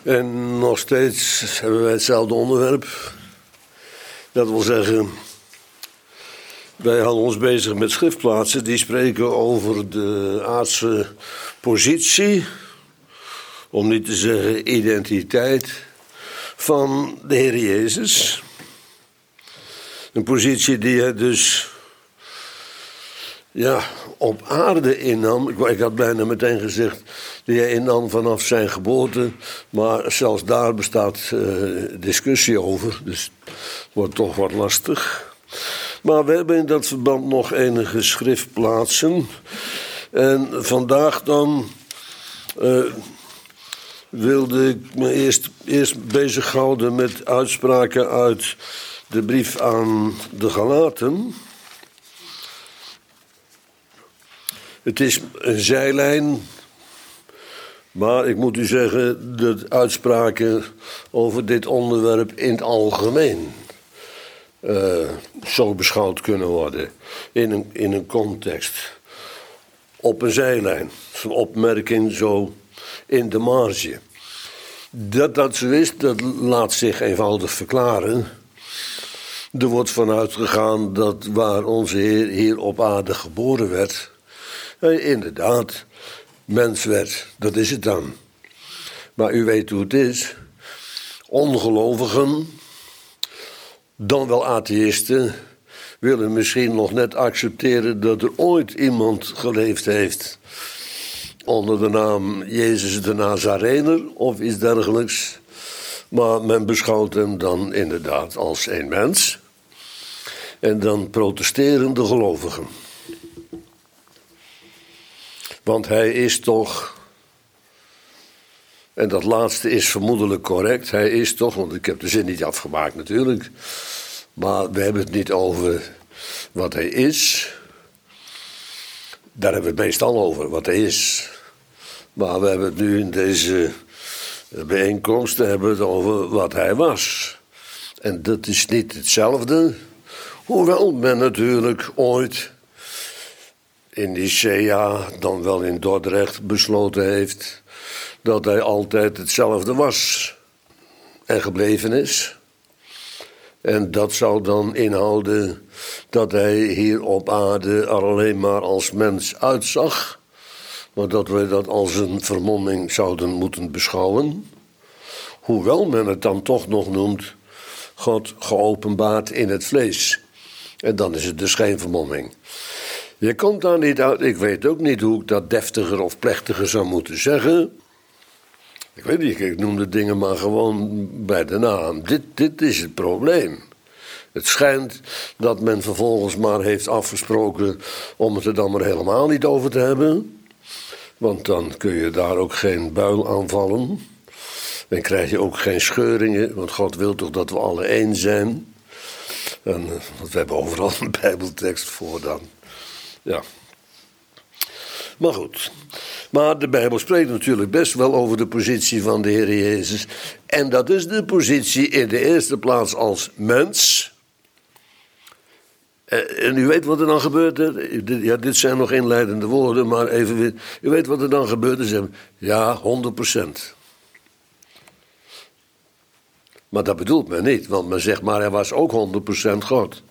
En nog steeds hebben wij hetzelfde onderwerp. Dat wil zeggen, wij houden ons bezig met schriftplaatsen die spreken over de aardse positie, om niet te zeggen identiteit, van de Heer Jezus. Een positie die hij dus op aarde innam. Ik had bijna meteen gezegd, die hij innam vanaf zijn geboorte. Maar zelfs daar bestaat discussie over. Dus het wordt toch wat lastig. Maar we hebben in dat verband nog enige schriftplaatsen. En vandaag dan wilde ik me eerst bezighouden met uitspraken uit de brief aan de Galaten. Het is een zijlijn, maar ik moet u zeggen dat uitspraken over dit onderwerp in het algemeen zo beschouwd kunnen worden. In een context. Op een zijlijn. Een opmerking zo in de marge. Dat zo is, dat laat zich eenvoudig verklaren. Er wordt vanuit gegaan dat waar onze Heer hier op aarde geboren werd, hij inderdaad mens werd. Dat is het dan. Maar u weet hoe het is. Ongelovigen, dan wel atheïsten, willen misschien nog net accepteren dat er ooit iemand geleefd heeft onder de naam Jezus de Nazarener of iets dergelijks. Maar men beschouwt hem dan inderdaad als één mens. En dan protesteren de gelovigen. Want hij is toch, en dat laatste is vermoedelijk correct, hij is toch, want ik heb de zin niet afgemaakt natuurlijk, maar we hebben het niet over wat hij is. Daar hebben we het meestal over, wat hij is. Maar we hebben het nu in deze bijeenkomst hebben we het over wat hij was. En dat is niet hetzelfde, hoewel men natuurlijk ooit in Nicea, dan wel in Dordrecht, besloten heeft dat hij altijd hetzelfde was en gebleven is. En dat zou dan inhouden dat hij hier op aarde er alleen maar als mens uitzag, maar dat wij dat als een vermomming zouden moeten beschouwen. Hoewel men het dan toch nog noemt God geopenbaard in het vlees. En dan is het dus geen vermomming. Je komt daar niet uit, ik weet ook niet hoe ik dat deftiger of plechtiger zou moeten zeggen. Ik weet niet, ik noem de dingen maar gewoon bij de naam. Dit is het probleem. Het schijnt dat men vervolgens maar heeft afgesproken om het er dan maar helemaal niet over te hebben. Want dan kun je daar ook geen buil aanvallen. Dan krijg je ook geen scheuringen, want God wil toch dat we alle één zijn. En, want we hebben overal een Bijbeltekst voor dan. Ja. Maar goed. Maar de Bijbel spreekt natuurlijk best wel over de positie van de Heer Jezus. En dat is de positie in de eerste plaats als mens. En u weet wat er dan gebeurt. Ja, dit zijn nog inleidende woorden, maar even weer. U weet wat er dan gebeurt. Ze zeggen, ja, 100%. Maar dat bedoelt men niet, want men zegt maar hij was ook 100% God.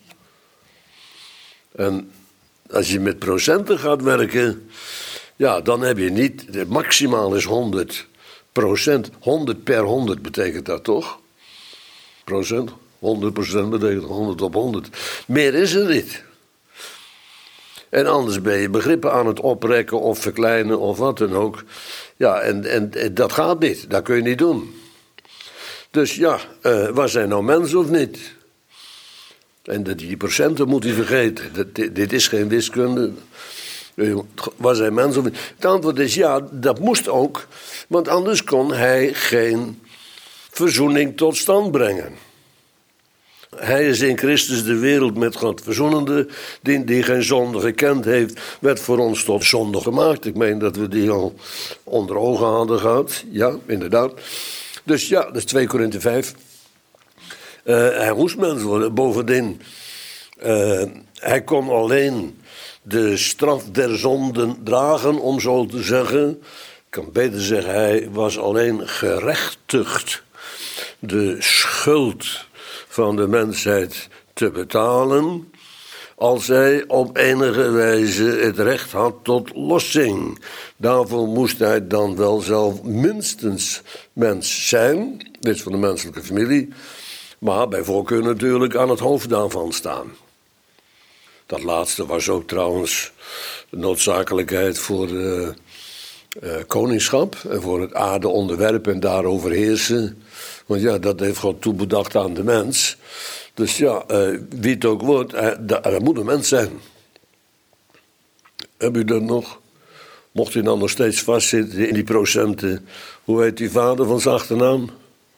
En als je met procenten gaat werken, ja, dan heb je niet, maximaal is 100%. 100 per 100 betekent dat toch? Procent, 100% betekent 100 op 100. Meer is er niet. En anders ben je begrippen aan het oprekken of verkleinen of wat dan ook. Ja, en dat gaat niet, dat kun je niet doen. Dus ja, was hij nou mens of niet? En die procenten moet u vergeten. Dit is geen wiskunde. Was hij mens of niet? Het antwoord is ja, dat moest ook. Want anders kon hij geen verzoening tot stand brengen. Hij is in Christus de wereld met God verzoenende. Die geen zonde gekend heeft, werd voor ons tot zonde gemaakt. Ik meen dat we die al onder ogen hadden gehad. Ja, inderdaad. Dus ja, dat is 2 Korinthe 5. Hij moest mens worden. Bovendien, hij kon alleen de straf der zonden dragen, om zo te zeggen. kan beter zeggen, hij was alleen gerechtigd de schuld van de mensheid te betalen, als hij op enige wijze het recht had tot lossing. Daarvoor moest hij dan wel zelf minstens mens zijn, lid van de menselijke familie, maar bij voorkeur natuurlijk aan het hoofd daarvan staan. Dat laatste was ook trouwens de noodzakelijkheid voor koningschap en voor het aarde onderwerpen en daarover heersen. Want ja, dat heeft God toebedacht aan de mens. Dus ja, wie het ook wordt, dat moet een mens zijn. Heb u dat nog? Mocht u dan nog steeds vastzitten in die procenten. Hoe heet die vader van zijn achternaam?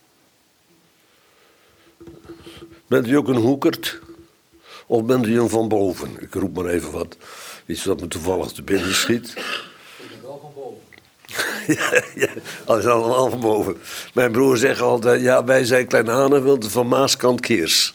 Bent u ook een Hoekert? Of bent u een Van Boven? Ik roep maar even wat. Iets wat me toevallig te binnen schiet. Ik ben wel van boven. Ja, dat is allemaal van boven. Mijn broer zegt altijd, ja, wij zijn Klein Haneveld van Maaskant Keers.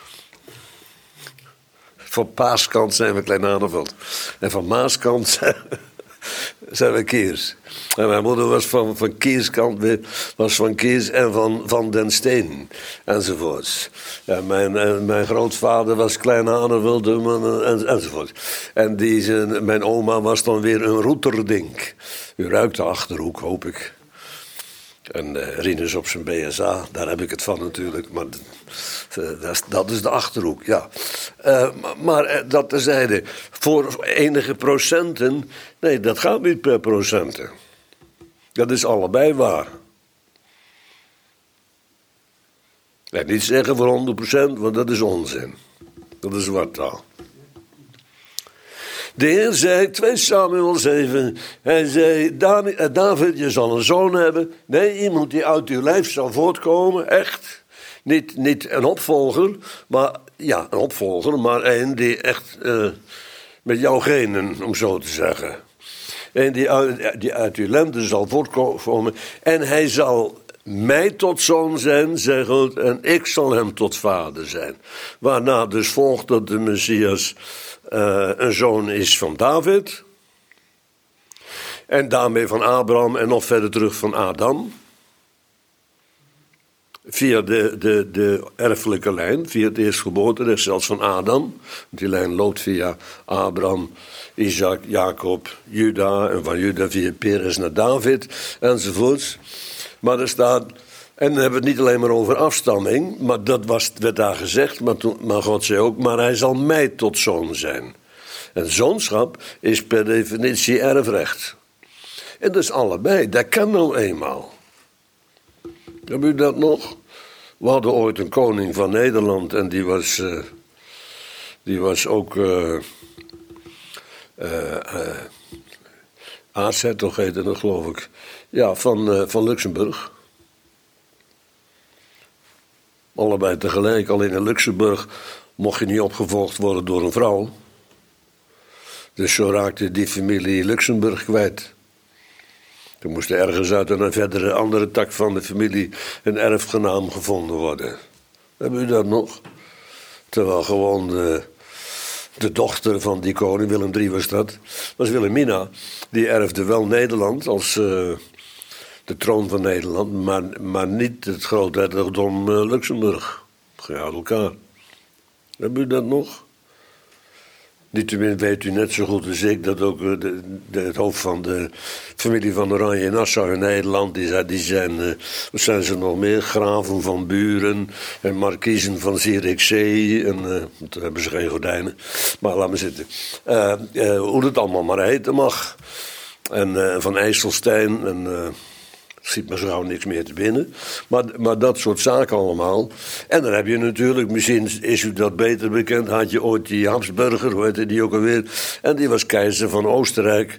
Van Paaskant zijn we Klein Haneveld. En van Maaskant zijn we Keers. En mijn moeder was van Keerskant, was van Keers en van Den Steen. Enzovoorts. En mijn grootvader was Klein Haneveld enzovoort. En mijn oma was dan weer een Roeterdink. U ruikt de Achterhoek, hoop ik. En Rinus op zijn BSA, daar heb ik het van natuurlijk. Maar dat is de Achterhoek, ja. Maar dat terzijde, voor enige procenten, nee, dat gaat niet per procenten. Dat is allebei waar. En niet zeggen voor 100%, want dat is onzin. Dat is wartaal. De Heer zei, 2 Samuel 7, hij zei, David, je zal een zoon hebben. Nee, iemand die uit uw lijf zal voortkomen, echt. Niet een opvolger, maar ja, een opvolger, maar een die echt met jouw genen, om zo te zeggen. En die uit uw lenden zal voortkomen. En hij zal mij tot zoon zijn, zegt God, en ik zal hem tot vader zijn. Waarna dus volgt dat de Messias een zoon is van David. En daarmee van Abraham en nog verder terug van Adam. Via de erfelijke lijn, via het eerstgeboorterecht zelfs van Adam. Die lijn loopt via Abraham, Isaac, Jacob, Juda. En van Juda via Peres naar David, enzovoorts. Maar er staat, en dan hebben we het niet alleen maar over afstamming. Maar dat werd daar gezegd, maar God zei ook, maar hij zal mij tot zoon zijn. En zoonschap is per definitie erfrecht. En dat is allebei, dat kan nou eenmaal. Hebben u dat nog? We hadden ooit een koning van Nederland en die was ook aartshertog heette dat, geloof ik. Ja, van Luxemburg. Allebei tegelijk, alleen in Luxemburg mocht je niet opgevolgd worden door een vrouw. Dus zo raakte die familie Luxemburg kwijt. Er moest ergens uit een verdere andere tak van de familie een erfgenaam gevonden worden. Hebben u dat nog? Terwijl gewoon de dochter van die koning, Willem III was dat, was Wilhelmina. Die erfde wel Nederland als de troon van Nederland, maar niet het groothertogdom Luxemburg. Geen uit elkaar. Hebben u dat nog? Niettemin weet u net zo goed als ik dat ook het hoofd van de familie van Oranje Nassau in Nederland, die zijn, wat zijn ze nog meer, graven van Buren en markiezen van Zierikzee, en daar hebben ze geen gordijnen, maar laat maar zitten. Hoe het allemaal maar heten mag. En van IJsselstein en schiet me zo gauw niks meer te binnen. Maar dat soort zaken allemaal. En dan heb je natuurlijk, misschien is u dat beter bekend, had je ooit die Habsburger, hoe heette die ook alweer? En die was keizer van Oostenrijk.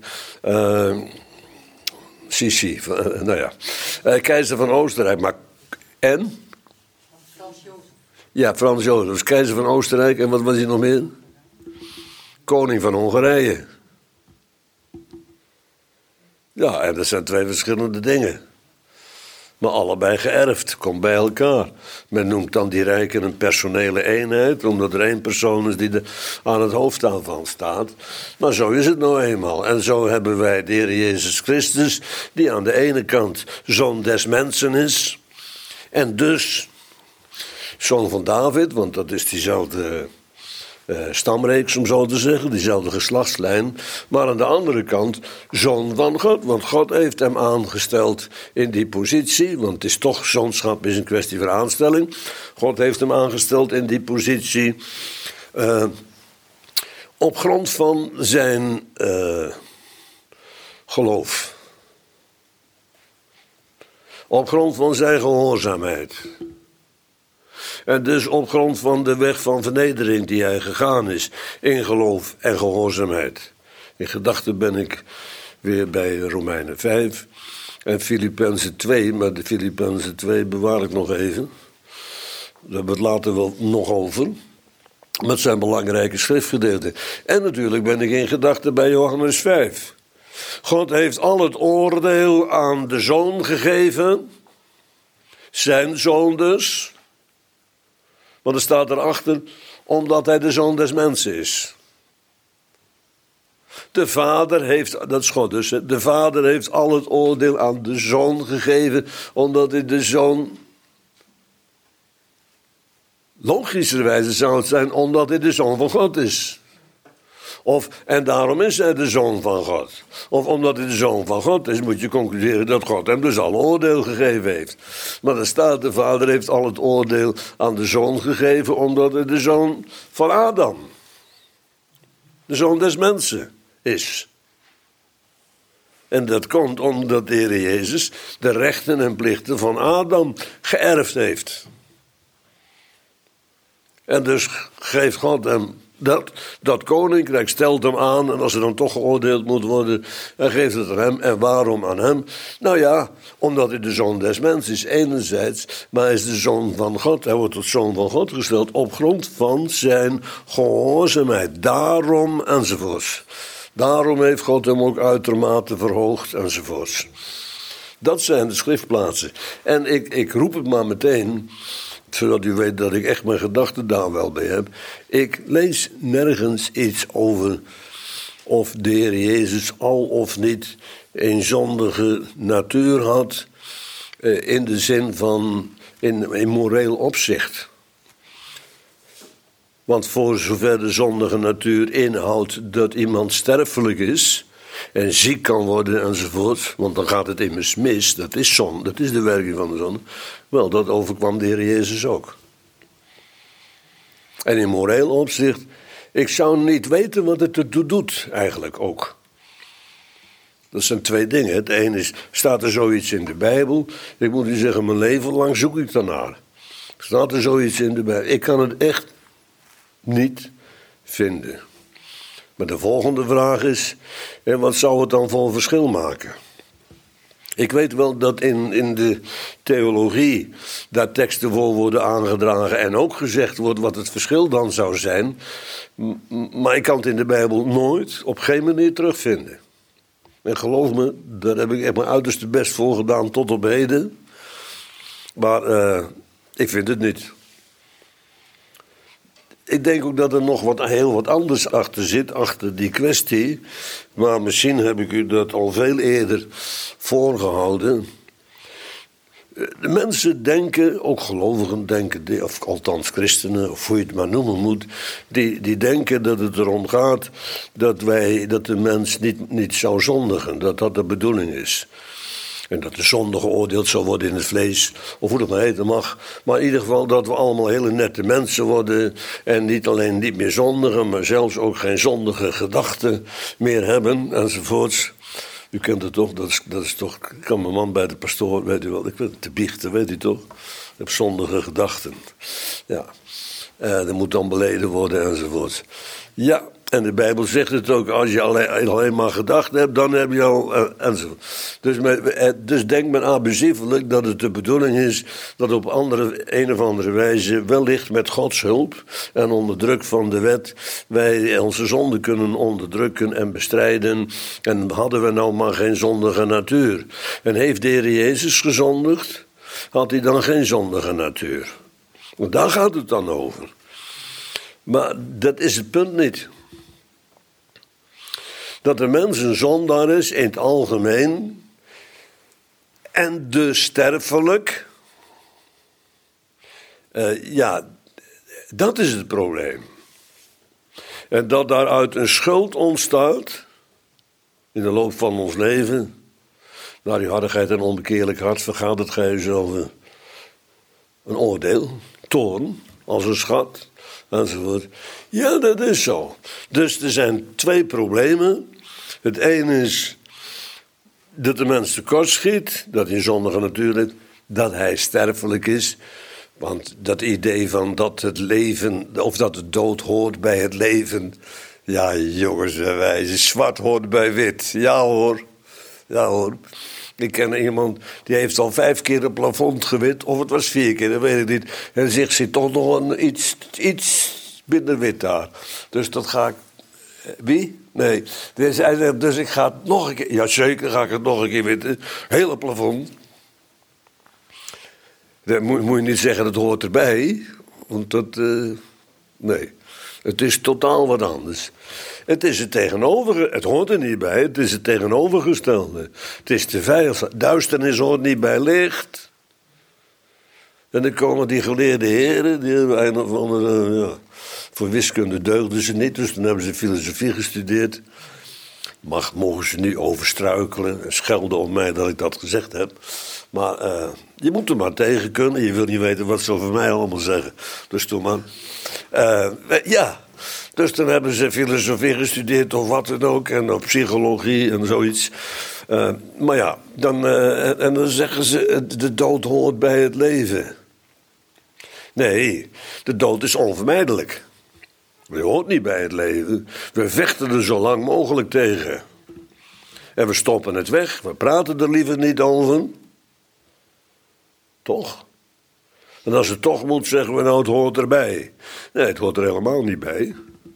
Sissi, nou ja. Keizer van Oostenrijk, maar... En? Frans Jozef. Ja, Frans Jozef was keizer van Oostenrijk. En wat was hij nog meer? Koning van Hongarije. Ja, en dat zijn 2 verschillende dingen. maar allebei geërfd, komt bij elkaar. Men noemt dan die rijken een personele eenheid, omdat er één persoon is die er aan het hoofd van staat. Maar zo is het nou eenmaal. En zo hebben wij de Heer Jezus Christus, die aan de ene kant zoon des mensen is, en dus zoon van David, want dat is diezelfde stamreeks, om zo te zeggen, diezelfde geslachtslijn, maar aan de andere kant zoon van God, want God heeft hem aangesteld in die positie, want het is toch, zoonschap is een kwestie van aanstelling. God heeft hem aangesteld in die positie op grond van zijn geloof, op grond van zijn gehoorzaamheid. En dus op grond van de weg van vernedering die hij gegaan is, in geloof en gehoorzaamheid. In gedachten ben ik weer bij Romeinen 5 en Filippenzen 2, maar de Filippenzen 2 bewaar ik nog even. Daar hebben we het later wel nog over. Maar het zijn belangrijke schriftgedeelten. En natuurlijk ben ik in gedachten bij Johannes 5. God heeft al het oordeel aan de Zoon gegeven, zijn Zoon dus. Want er staat erachter, omdat hij de Zoon des mensen is. De Vader heeft, dat is God dus, de Vader heeft al het oordeel aan de Zoon gegeven, omdat hij de Zoon, logischerwijze zou het zijn, omdat hij de Zoon van God is. En daarom is hij de Zoon van God. Of omdat hij de Zoon van God is, moet je concluderen dat God hem dus al oordeel gegeven heeft. Maar er staat, de Vader heeft al het oordeel aan de Zoon gegeven, omdat hij de Zoon van Adam, de Zoon des mensen, is. En dat komt omdat de Heer Jezus de rechten en plichten van Adam geërfd heeft. En dus geeft God hem dat koninkrijk, stelt hem aan, en als er dan toch geoordeeld moet worden, dan geeft het aan hem. En waarom aan hem? Nou ja, omdat hij de Zoon des mensen is enerzijds, maar hij is de Zoon van God. Hij wordt tot Zoon van God gesteld op grond van zijn gehoorzaamheid. Daarom enzovoorts. Daarom heeft God hem ook uitermate verhoogd enzovoorts. Dat zijn de schriftplaatsen. En ik roep het maar meteen, zodat u weet dat ik echt mijn gedachten daar wel bij heb. Ik lees nergens iets over of de Heer Jezus al of niet een zondige natuur had, in de zin van in moreel opzicht. Want voor zover de zondige natuur inhoudt dat iemand sterfelijk is en ziek kan worden enzovoort, want dan gaat het immers mis, dat is zonde, dat is de werking van de zonde. Wel, dat overkwam de Heer Jezus ook. En in moreel opzicht, ik zou niet weten wat het ertoe doet eigenlijk ook. Dat zijn twee dingen. Het ene is, staat er zoiets in de Bijbel? Ik moet u zeggen, mijn leven lang zoek ik daarnaar. Staat er zoiets in de Bijbel? Ik kan het echt niet vinden. Maar de volgende vraag is, en wat zou het dan voor verschil maken? Ik weet wel dat in de theologie daar teksten voor worden aangedragen en ook gezegd wordt wat het verschil dan zou zijn. Maar ik kan het in de Bijbel nooit op geen manier terugvinden. En geloof me, daar heb ik echt mijn uiterste best voor gedaan tot op heden. Maar ik vind het niet. Ik denk ook dat er nog heel wat anders achter zit, achter die kwestie. Maar misschien heb ik u dat al veel eerder voorgehouden. De mensen denken, ook gelovigen denken, of althans christenen, of hoe je het maar noemen moet, die denken dat het erom gaat dat de mens niet zou zondigen, dat dat de bedoeling is. En dat de zonde geoordeeld zal worden in het vlees, of hoe dat maar heten mag. Maar in ieder geval dat we allemaal hele nette mensen worden en niet alleen niet meer zondigen, maar zelfs ook geen zondige gedachten meer hebben, enzovoorts. U kent het toch, dat is toch, ik kan mijn man bij de pastoor, weet u wel, ik weet het te biechten, weet u toch? Ik heb zondige gedachten. Ja, dat moet dan beleden worden, enzovoorts. Ja. En de Bijbel zegt het ook, als je alleen maar gedacht hebt, dan heb je al, enzovoort. Dus denkt men abusievelijk dat het de bedoeling is dat op een of andere wijze, wellicht met Gods hulp en onder druk van de wet, wij onze zonde kunnen onderdrukken en bestrijden. En hadden we nou maar geen zondige natuur. En heeft de Heer Jezus gezondigd? had hij dan geen zondige natuur. Want daar gaat het dan over. Maar dat is het punt niet. Dat de mens een zondaar is in het algemeen en dus sterfelijk. Dat is het probleem. En dat daaruit een schuld ontstaat in de loop van ons leven. Naar die hardigheid en onbekeerlijk hart vergaat het gij zelf een oordeel, toorn, als een schat, enzovoort. Ja, dat is zo. Dus er zijn twee problemen. Het ene is dat de mens tekortschiet, dat hij een zondige natuur heeft, dat hij sterfelijk is. Want dat idee van dat het leven, of dat de dood hoort bij het leven. Ja, jongens en wijzen, zwart hoort bij wit. Ja hoor. Ik ken iemand die heeft al 5 keer het plafond gewit, of het was 4 keer, dat weet ik niet. En zegt, zit toch nog iets minder wit daar. Dus dat ga ik. Wie? Nee. Dus hij zegt, dus ik ga het nog een keer. Ja, zeker ga ik het nog een keer witten. Hele plafond. Dat moet je niet zeggen, dat hoort erbij. Want dat. Nee. Het is totaal wat anders. Het is het tegenover. Het hoort er niet bij. Het is het tegenovergestelde. Het is de vijand. Duisternis hoort niet bij licht. En dan komen die geleerde heren. Die hebben een of andere. Voor wiskunde deugden ze niet. Dus dan hebben ze filosofie gestudeerd. Mogen ze nu overstruikelen en schelden op mij dat ik dat gezegd heb. Maar je moet er maar tegen kunnen. Je wil niet weten wat ze over mij allemaal zeggen. Dus doe maar. Dus dan hebben ze filosofie gestudeerd of wat dan ook. En op psychologie en zoiets. Maar ja, dan zeggen ze de dood hoort bij het leven. Nee, de dood is onvermijdelijk. Die hoort niet bij het leven. We vechten er zo lang mogelijk tegen. En we stoppen het weg. We praten er liever niet over. Toch? En als het toch moet, zeggen we nou het hoort erbij. Nee, het hoort er helemaal niet bij.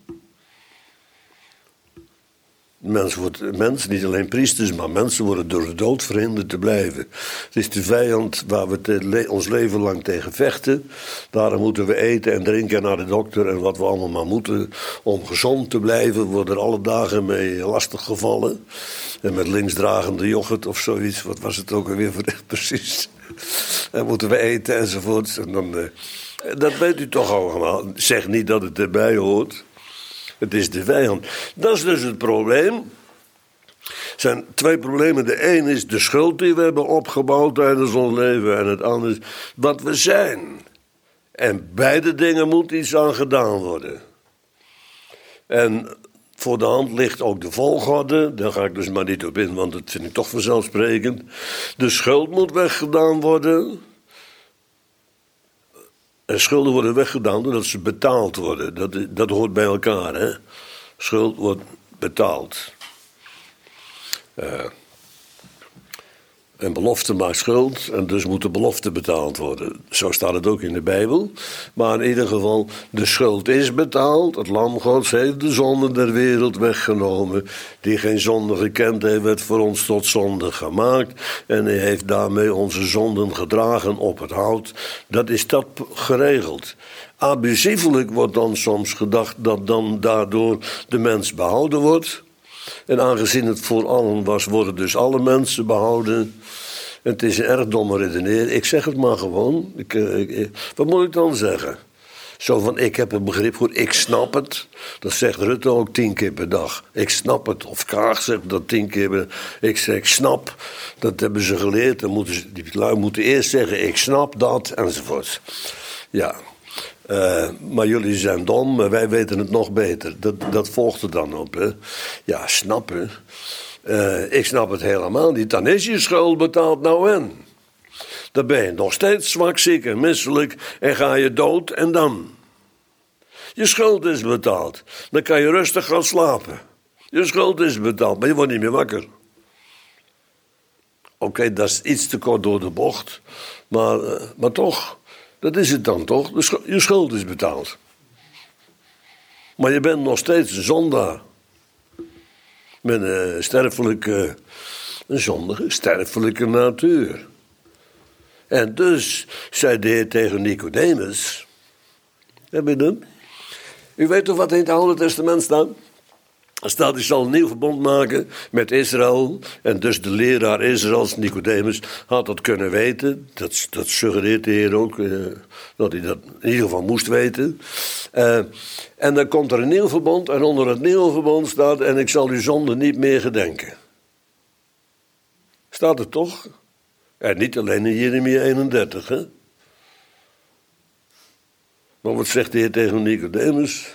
Mensen, niet alleen priesters, maar mensen worden door de dood verhinderd te blijven. Het is de vijand waar we ons leven lang tegen vechten. Daarom moeten we eten en drinken en naar de dokter en wat we allemaal maar moeten. Om gezond te blijven, worden er alle dagen mee lastig gevallen. En met linksdragende yoghurt of zoiets, wat was het ook alweer voor precies. En moeten we eten enzovoort. En dan, dat weet u toch allemaal. Zeg niet dat het erbij hoort. Het is de vijand. Dat is dus het probleem. Er zijn 2 problemen. De een is de schuld die we hebben opgebouwd tijdens ons leven. En het andere is wat we zijn. En beide dingen moet iets aan gedaan worden. En voor de hand ligt ook de volgorde. Daar ga ik dus maar niet op in, want dat vind ik toch vanzelfsprekend. De schuld moet weggedaan worden. En schulden worden weggedaan doordat ze betaald worden. Dat hoort bij elkaar, hè. Schuld wordt betaald. En belofte maakt schuld en dus moet de belofte betaald worden. Zo staat het ook in de Bijbel. Maar in ieder geval, de schuld is betaald. Het lam Gods heeft de zonde der wereld weggenomen. Die geen zonde gekend heeft, werd voor ons tot zonde gemaakt. En hij heeft daarmee onze zonden gedragen op het hout. Dat is dat geregeld. Abusievelijk wordt dan soms gedacht dat dan daardoor de mens behouden wordt. En aangezien het voor allen was, worden dus alle mensen behouden. En het is een erg domme redenering. Ik zeg het maar gewoon. Wat moet ik dan zeggen? Zo van, ik heb een begrip voor, ik snap het. Dat zegt Rutte ook 10 keer per dag. Ik snap het. Of Kaag zegt dat 10 keer per dag. Ik zeg, ik snap. Dat hebben ze geleerd. Die lui moeten eerst zeggen, ik snap dat, enzovoort. Ja. Maar jullie zijn dom, maar wij weten het nog beter. Dat volgt er dan op. Hè? Ja, snappen. Ik snap het helemaal niet. Dan is je schuld betaald nou en. Dan ben je nog steeds zwak, ziek en misselijk en ga je dood en dan. Je schuld is betaald. Dan kan je rustig gaan slapen. Je schuld is betaald, maar je wordt niet meer wakker. Oké, dat is iets te kort door de bocht. Maar toch, dat is het dan toch? Je schuld is betaald. Maar je bent nog steeds een zondaar. Met een sterfelijke natuur. En dus zei de Heer tegen Nicodemus, heb je hem? U weet toch wat in het Oude Testament staat? Er staat, hij zal een nieuw verbond maken met Israël. En dus de leraar Israëls, Nicodemus, had dat kunnen weten. Dat suggereert de Heer ook, dat hij dat in ieder geval moest weten. En dan komt er een nieuw verbond en onder het nieuwe verbond staat, en ik zal uw zonde niet meer gedenken. Staat het toch? En niet alleen in Jeremia 31, hè? Maar wat zegt de Heer tegen Nicodemus?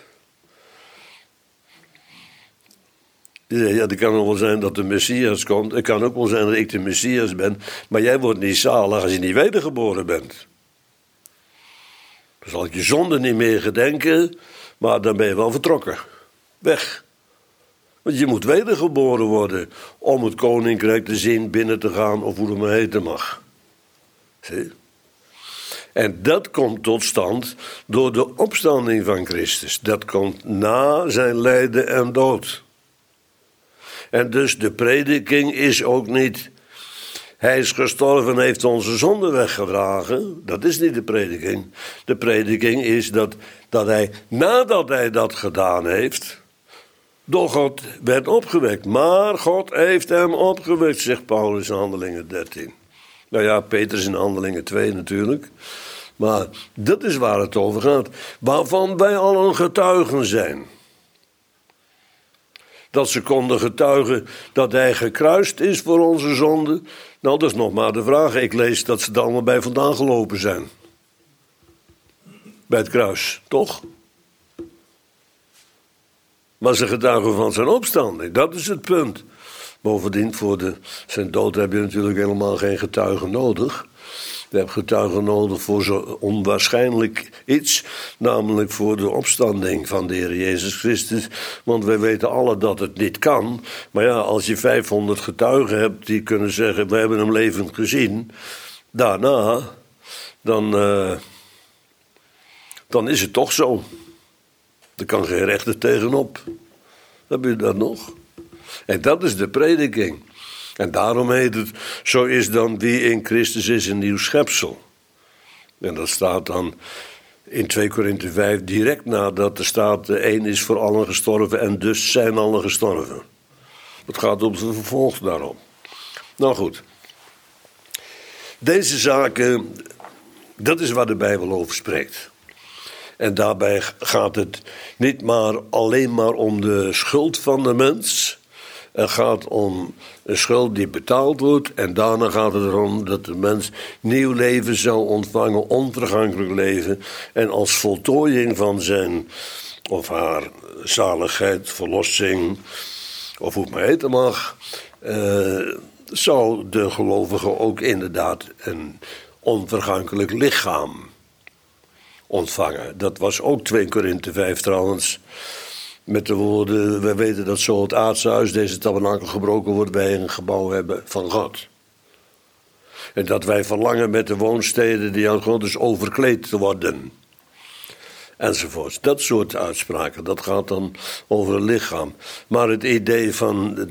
Ja, het kan nog wel zijn dat de Messias komt. Het kan ook wel zijn dat ik de Messias ben. Maar jij wordt niet zalig als je niet wedergeboren bent. Dan zal ik je zonde niet meer gedenken. Maar dan ben je wel vertrokken. Weg. Want je moet wedergeboren worden om het koninkrijk te zien, binnen te gaan of hoe het maar heten mag. Zie? En dat komt tot stand door de opstanding van Christus. Dat komt na zijn lijden en dood. En dus de prediking is ook niet, hij is gestorven en heeft onze zonde weggedragen. Dat is niet de prediking. De prediking is dat hij, nadat hij dat gedaan heeft, door God werd opgewekt. Maar God heeft hem opgewekt, zegt Paulus in Handelingen 13. Nou ja, Petrus in Handelingen 2 natuurlijk. Maar dat is waar het over gaat. Waarvan wij allen getuigen zijn. Dat ze konden getuigen dat hij gekruist is voor onze zonde. Nou, dat is nog maar de vraag. Ik lees dat ze er allemaal bij vandaan gelopen zijn. Bij het kruis, toch? Maar ze getuigen van zijn opstanding. Dat is het punt. Bovendien, voor zijn dood heb je natuurlijk helemaal geen getuigen nodig. Je hebt getuigen nodig voor zo onwaarschijnlijk iets, namelijk voor de opstanding van de Heer Jezus Christus. Want wij weten alle dat het niet kan. Maar ja, als je 500 getuigen hebt die kunnen zeggen, we hebben hem levend gezien. Daarna, dan is het toch zo. Er kan geen rechter tegenop. Heb je dat nog? En dat is de prediking. En daarom heet het, zo is dan wie in Christus is een nieuw schepsel. En dat staat dan in 2 Korinthe 5 direct nadat er staat, de een is voor allen gestorven en dus zijn allen gestorven. Het gaat op de vervolg daarop. Nou goed. Deze zaken, dat is waar de Bijbel over spreekt. En daarbij gaat het niet maar alleen maar om de schuld van de mens. Het gaat om een schuld die betaald wordt. En daarna gaat het erom dat de mens nieuw leven zou ontvangen, onvergankelijk leven. En als voltooiing van zijn of haar zaligheid, verlossing, of hoe het maar heten mag, zou de gelovige ook inderdaad een onvergankelijk lichaam ontvangen. Dat was ook 2 Korinthe 5 trouwens. Met de woorden, wij weten dat zo het aardse huis, deze tabernakel gebroken wordt, wij een gebouw hebben van God. En dat wij verlangen met de woonsteden die aan God is overkleed te worden. Enzovoorts. Dat soort uitspraken, dat gaat dan over het lichaam. Maar het idee van,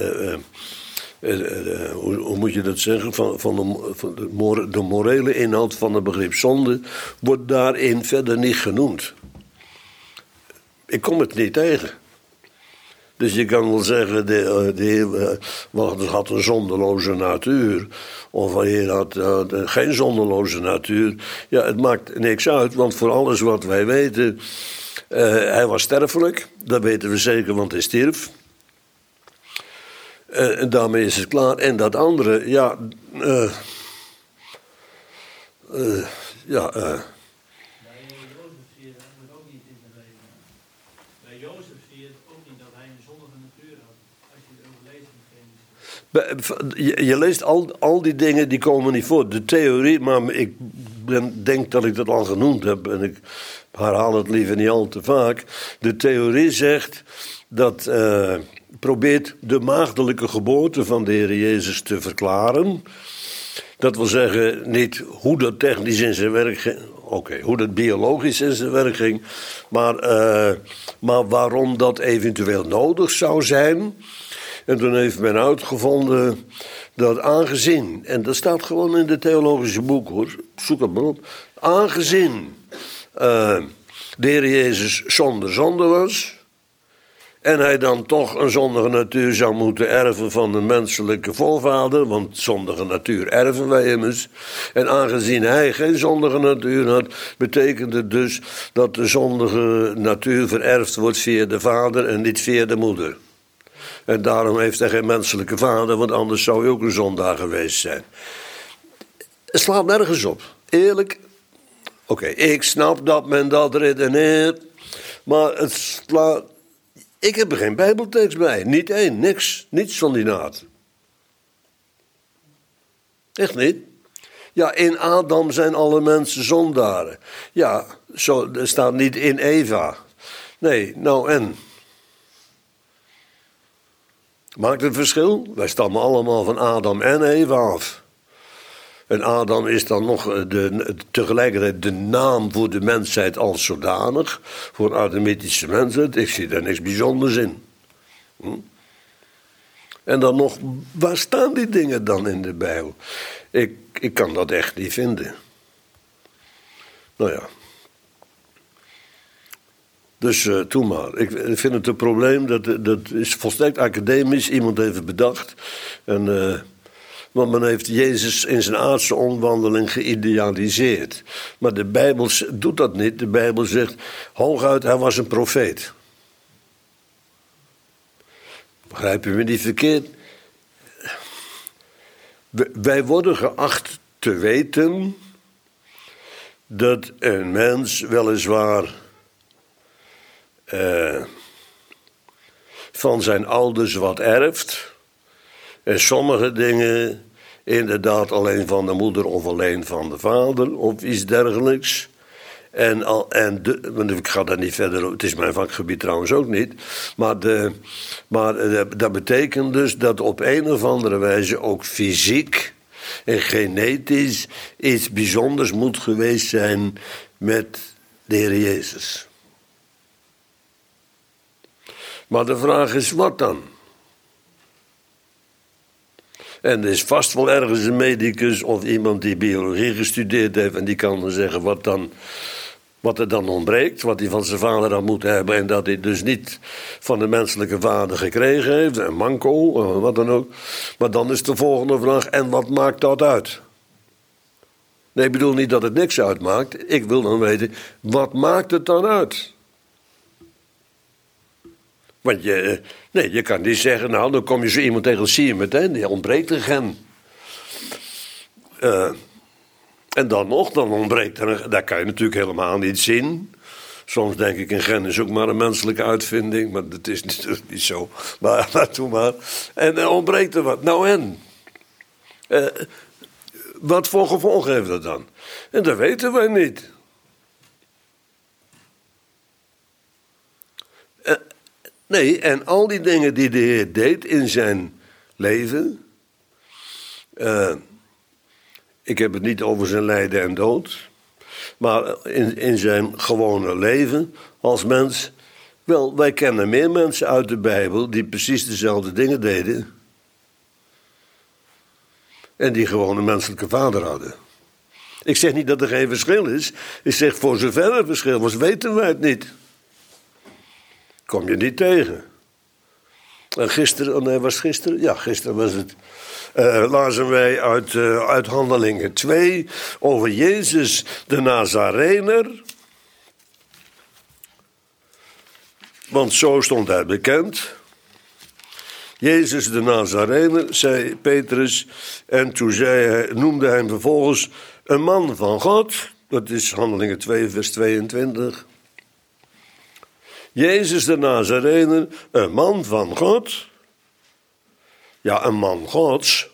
hoe moet je dat zeggen, van de morele inhoud van het begrip zonde, wordt daarin verder niet genoemd. Ik kom het niet tegen. Dus je kan wel zeggen, de Heer had een zonderloze natuur. Of de Heer had geen zonderloze natuur. Ja, het maakt niks uit, want voor alles wat wij weten, hij was sterfelijk. Dat weten we zeker, want hij stierf. En daarmee is het klaar. En dat andere, ja... Je leest al die dingen, die komen niet voor. De theorie, maar ik denk dat ik dat al genoemd heb. En ik herhaal het liever niet al te vaak. De theorie zegt dat... probeert de maagdelijke geboorte van de Heer Jezus te verklaren. Dat wil zeggen, niet hoe dat technisch in zijn werk ging. Oké, hoe dat biologisch in zijn werk ging. Maar waarom dat eventueel nodig zou zijn... En toen heeft men uitgevonden dat aangezien, en dat staat gewoon in de theologische boek hoor, zoek het maar op. Aangezien de Heer Jezus zonder zonde was, en hij dan toch een zondige natuur zou moeten erven van de menselijke voorvader, want zondige natuur erven wij immers. En aangezien hij geen zondige natuur had, betekent het dus dat de zondige natuur vererfd wordt via de vader en niet via de moeder. En daarom heeft hij geen menselijke vader, want anders zou hij ook een zondaar geweest zijn. Het slaat nergens op. Eerlijk, oké, ik snap dat men dat redeneert, maar het slaat... Ik heb er geen bijbeltekst bij. Niet één, niks. Niets van die naad. Echt niet? Ja, in Adam zijn alle mensen zondaren. Ja, zo, er staat niet in Eva. Nee, nou en? Maakt het verschil? Wij stammen allemaal van Adam en Eva af. En Adam is dan nog tegelijkertijd de naam voor de mensheid als zodanig. Voor adamitische mensheid. Ik zie daar niks bijzonders in. En dan nog, waar staan die dingen dan in de Bijbel? Ik kan dat echt niet vinden. Nou ja. Dus toen maar. Ik vind het een probleem, dat is volstrekt academisch. Iemand heeft het bedacht. Want men heeft Jezus in zijn aardse omwandeling geïdealiseerd. Maar de Bijbel doet dat niet. De Bijbel zegt, hooguit, hij was een profeet. Begrijp je me niet verkeerd? Wij worden geacht te weten dat een mens weliswaar van zijn ouders wat erft. En sommige dingen inderdaad alleen van de moeder of alleen van de vader of iets dergelijks. Want ik ga daar niet verder op, het is mijn vakgebied trouwens ook niet. Maar dat betekent dus dat op een of andere wijze ook fysiek en genetisch iets bijzonders moet geweest zijn met de Heer Jezus. Maar de vraag is, wat dan? En er is vast wel ergens een medicus of iemand die biologie gestudeerd heeft en die kan dan zeggen wat er dan ontbreekt, wat hij van zijn vader had moeten hebben en dat hij dus niet van de menselijke vader gekregen heeft, een manco, wat dan ook. Maar dan is de volgende vraag, en wat maakt dat uit? Nee, ik bedoel niet dat het niks uitmaakt, ik wil dan weten, wat maakt het dan uit? Want je kan niet zeggen, nou, dan kom je zo iemand tegen, zie je meteen, die ontbreekt een gen. En dan ontbreekt er, dat kan je natuurlijk helemaal niet zien. Soms denk ik, een gen is ook maar een menselijke uitvinding, maar dat is natuurlijk niet zo. Maar doe maar. En ontbreekt er wat. Nou en? Wat voor gevolgen heeft dat dan? En dat weten wij niet. Nee, en al die dingen die de Heer deed in zijn leven. Ik heb het niet over zijn lijden en dood. Maar in zijn gewone leven als mens. Wel, wij kennen meer mensen uit de Bijbel die precies dezelfde dingen deden. En die gewoon een menselijke vader hadden. Ik zeg niet dat er geen verschil is. Ik zeg, voor zover er verschil was, weten wij het niet. Kom je niet tegen. En gisteren, was het gisteren? Ja, gisteren was het. Lazen wij uit Handelingen 2 over Jezus de Nazarener. Want zo stond hij bekend. Jezus de Nazarener, zei Petrus. En toen noemde hij hem vervolgens een man van God. Dat is Handelingen 2 vers 22. Jezus de Nazarener, een man van God. Ja, een man Gods.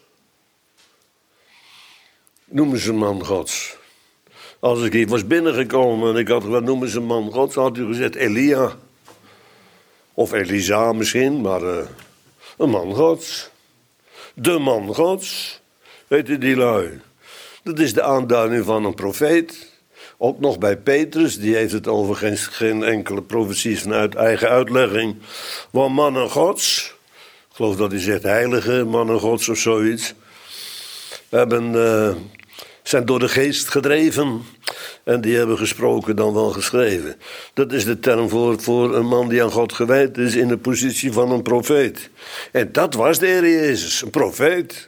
Noemen ze een man Gods. Als ik hier was binnengekomen en ik had wat noemen ze een man Gods, had u gezegd Elia. Of Elisa misschien, maar een man Gods. De man Gods. Weet u die lui? Dat is de aanduiding van een profeet. Ook nog bij Petrus, die heeft het over geen enkele profeties vanuit eigen uitlegging. Want mannen Gods, ik geloof dat hij zegt heilige mannen gods of zoiets, zijn door de geest gedreven. En die hebben gesproken dan wel geschreven. Dat is de term voor een man die aan God gewijd is in de positie van een profeet. En dat was de Heer Jezus, een profeet.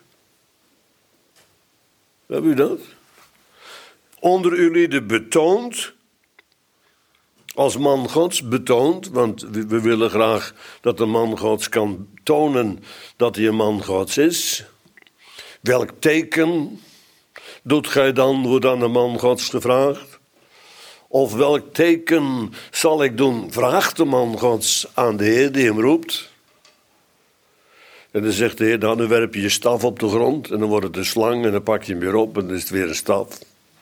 Heb u dat? Onder jullie betoond, als man Gods betoond, want we willen graag dat een man Gods kan tonen dat hij een man Gods is. Welk teken doet gij dan, wordt aan de man Gods gevraagd? Of welk teken zal ik doen, vraagt de man Gods aan de Heer die hem roept. En dan zegt de Heer, dan werp je je staf op de grond en dan wordt het een slang en dan pak je hem weer op en dan is het weer een staf.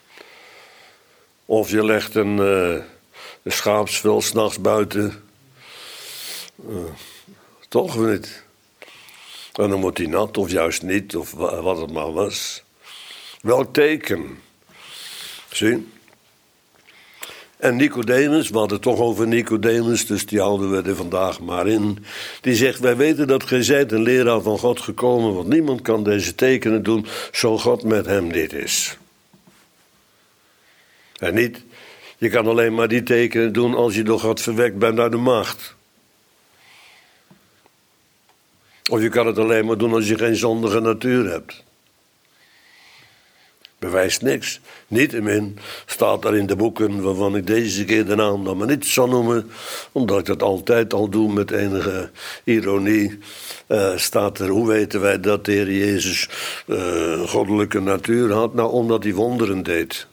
Of je legt een schaapsvel 's nachts buiten. Toch niet. En dan wordt hij nat of juist niet of wat het maar was. Welk teken? Zie? En Nicodemus, we hadden het toch over Nicodemus, dus die houden we er vandaag maar in. Die zegt, wij weten dat gij zijt een leraar van God gekomen, want niemand kan deze tekenen doen, zo God met hem niet is. En niet, je kan alleen maar die tekenen doen als je door God verwekt bent uit de macht. Of je kan het alleen maar doen als je geen zondige natuur hebt. Bewijst niks. Niettemin staat er in de boeken waarvan ik deze keer de naam dan maar niet zal noemen, omdat ik dat altijd al doe met enige ironie, staat er, hoe weten wij dat de Heer Jezus een goddelijke natuur had? Nou, omdat hij wonderen deed.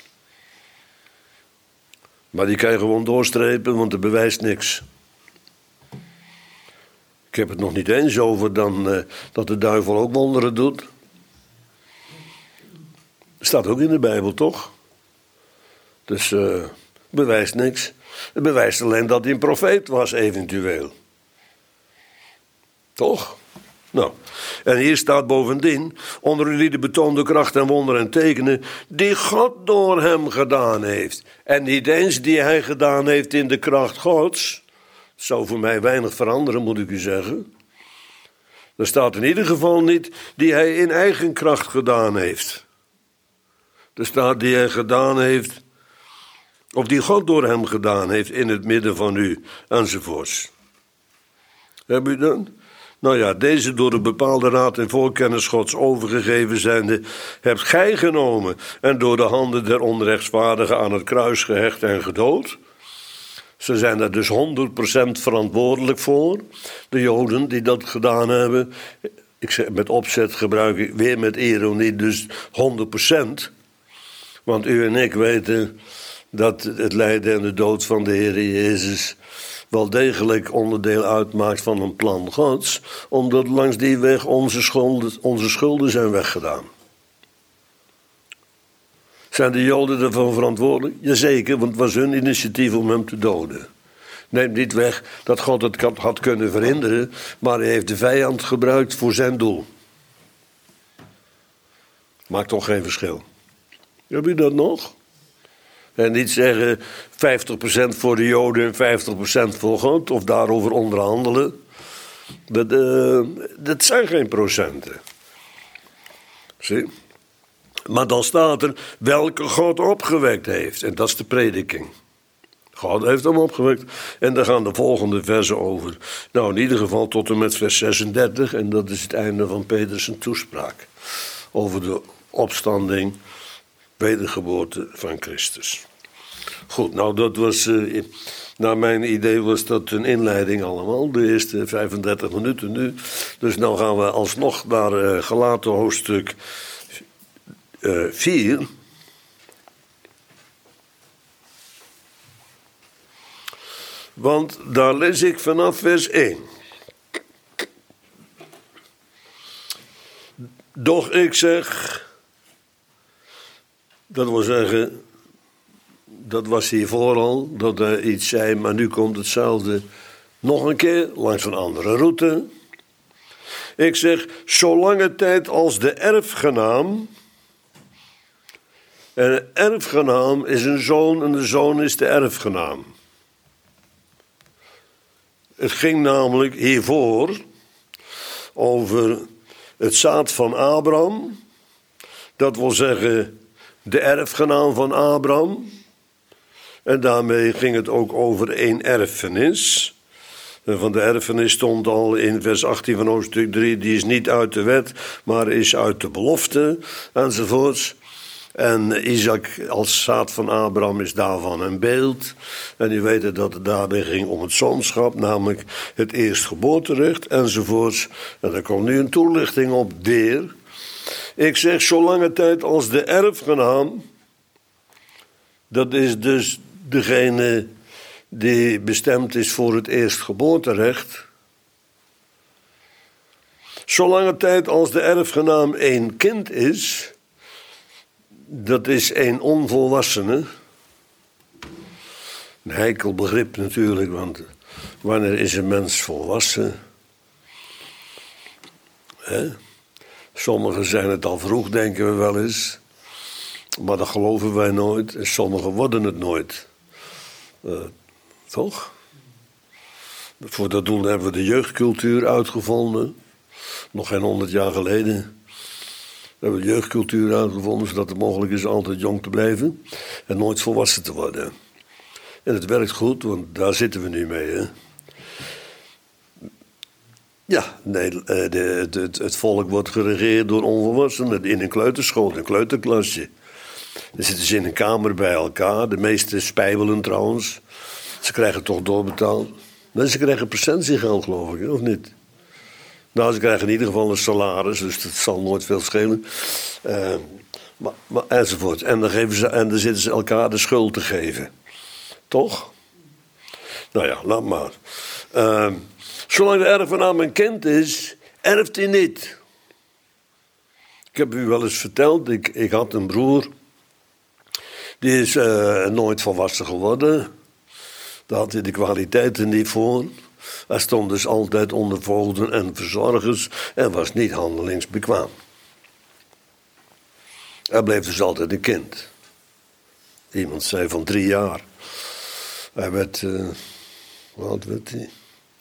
Maar die kan je gewoon doorstrepen, want er bewijst niks. Ik heb het nog niet eens over dan dat de duivel ook wonderen doet. Staat ook in de Bijbel, toch? Dus bewijst niks. Het bewijst alleen dat hij een profeet was, eventueel. Toch? Nou, en hier staat bovendien, onder jullie de betoonde kracht en wonderen en tekenen, die God door hem gedaan heeft. En niet eens die hij gedaan heeft in de kracht Gods. Dat zou voor mij weinig veranderen, moet ik u zeggen. Er staat in ieder geval niet die hij in eigen kracht gedaan heeft. Er staat die hij gedaan heeft, of die God door hem gedaan heeft in het midden van u, enzovoorts. Heb u dat? Nou ja, deze door een bepaalde raad en voorkennis Gods overgegeven zijnde, hebt gij genomen en door de handen der onrechtvaardigen aan het kruis gehecht en gedood. Ze zijn er dus 100% verantwoordelijk voor, de Joden die dat gedaan hebben. Ik zeg, met opzet gebruik ik weer met ironie, dus 100%. Want u en ik weten dat het lijden en de dood van de Heer Jezus wel degelijk onderdeel uitmaakt van een plan Gods, omdat langs die weg onze schulden zijn weggedaan. Zijn de Joden ervan verantwoordelijk? Jazeker, want het was hun initiatief om hem te doden. Neemt niet weg dat God het had kunnen verhinderen, maar hij heeft de vijand gebruikt voor zijn doel. Maakt toch geen verschil. Heb je dat nog? En niet zeggen 50% voor de Joden en 50% voor God, of daarover onderhandelen. Dat zijn geen procenten. Zie? Maar dan staat er welke God opgewekt heeft. En dat is de prediking. God heeft hem opgewekt. En daar gaan de volgende versen over. Nou, in ieder geval tot en met vers 36. En dat is het einde van Petrus' toespraak. Over de opstanding, wedergeboorte van Christus. Goed, nou dat was, naar mijn idee was dat een inleiding allemaal. De eerste 35 minuten nu. Dus nou gaan we alsnog naar Galaten hoofdstuk 4. Want daar lees ik vanaf vers 1. Doch ik zeg, dat wil zeggen, dat was hiervoor al, dat hij iets zei, maar nu komt hetzelfde nog een keer, langs een andere route. Ik zeg, zolange tijd als de erfgenaam, en een erfgenaam is een zoon en de zoon is de erfgenaam. Het ging namelijk hiervoor over het zaad van Abraham. Dat wil zeggen de erfgenaam van Abraham. En daarmee ging het ook over één erfenis. En van de erfenis stond al in vers 18 van hoofdstuk 3... die is niet uit de wet, maar is uit de belofte, enzovoorts. En Isaac als zaad van Abraham is daarvan een beeld. En u weet dat het daarbij ging om het zoonschap, namelijk het eerstgeboorterecht, enzovoorts. En daar komt nu een toelichting op weer. Ik zeg, zolange tijd als de erfgenaam, dat is dus degene die bestemd is voor het eerstgeboorterecht. Zolange tijd als de erfgenaam één kind is, dat is één onvolwassene. Een heikel begrip natuurlijk, want wanneer is een mens volwassen? Sommigen zijn het al vroeg, denken we wel eens. Maar dat geloven wij nooit. En sommigen worden het nooit. Toch? Voor dat doel hebben we de jeugdcultuur uitgevonden. Nog geen 100 jaar geleden. We hebben de jeugdcultuur uitgevonden, zodat het mogelijk is altijd jong te blijven. En nooit volwassen te worden. En het werkt goed, want daar zitten we nu mee. Hè? Ja, nee, het volk wordt geregeerd door onvolwassenen in een kleuterschool, een kleuterklasje. Dan zitten ze in een kamer bij elkaar, de meeste spijbelen trouwens. Ze krijgen toch doorbetaald. Nee, ze krijgen percentiegeld, geloof ik, of niet? Nou, ze krijgen in ieder geval een salaris, dus dat zal nooit veel schelen. Maar enzovoort. En dan zitten ze elkaar de schuld te geven. Toch? Nou ja, laat maar. Zolang de erfgenaam een kind is, erft hij niet. Ik heb u wel eens verteld, ik had een broer. Die is nooit volwassen geworden. Daar had hij de kwaliteiten niet voor. Hij stond dus altijd onder voogden en verzorgers en was niet handelingsbekwaam. Hij bleef dus altijd een kind. Iemand zei van 3 jaar. Hij werd, wat werd hij?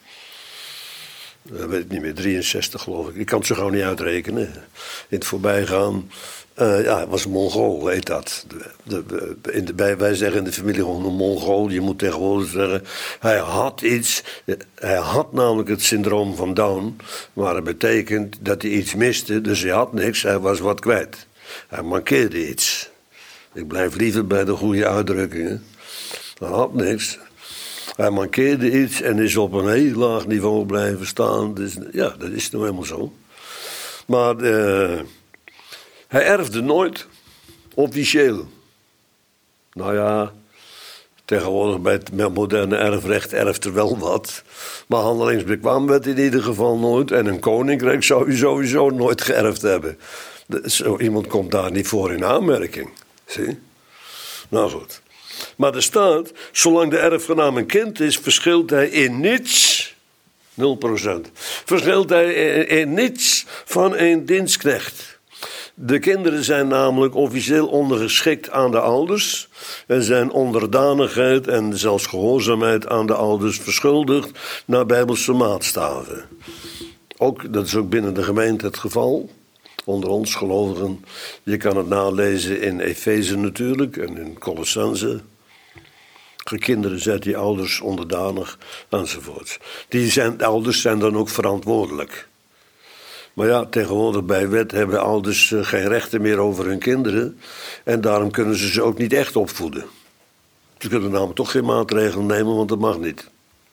Dat weet ik niet meer, 63 geloof ik. Ik kan het zo gauw niet uitrekenen. In het voorbijgaan. Hij was een Mongool, heet dat. Wij zeggen in de familie gewoon een Mongool. Je moet tegenwoordig zeggen, hij had iets. Hij had namelijk het syndroom van Down. Maar dat betekent dat hij iets miste. Dus hij had niks, hij was wat kwijt. Hij mankeerde iets. Ik blijf liever bij de goede uitdrukkingen. Hij had niks. Hij mankeerde iets en is op een heel laag niveau blijven staan. Dus, ja, dat is nou helemaal zo. Maar hij erfde nooit, officieel. Nou ja, tegenwoordig bij het moderne erfrecht erft er wel wat. Maar handelingsbekwaam werd in ieder geval nooit. En een koninkrijk zou je sowieso nooit geërfd hebben. Zo iemand komt daar niet voor in aanmerking. Zie? Nou goed. Maar er staat, zolang de erfgenaam een kind is, verschilt hij in niets, 0%. Verschilt hij in niets van een dienstknecht. De kinderen zijn namelijk officieel ondergeschikt aan de ouders en zijn onderdanigheid en zelfs gehoorzaamheid aan de ouders verschuldigd naar bijbelse maatstaven. Dat is ook binnen de gemeente het geval. Onder ons gelovigen, je kan het nalezen in Efeze natuurlijk en in Colossense. Kinderen zijn die ouders onderdanig, enzovoorts. De ouders zijn dan ook verantwoordelijk. Maar ja, tegenwoordig bij wet hebben ouders geen rechten meer over hun kinderen. En daarom kunnen ze ook niet echt opvoeden. Ze kunnen namelijk toch geen maatregelen nemen, want dat mag niet.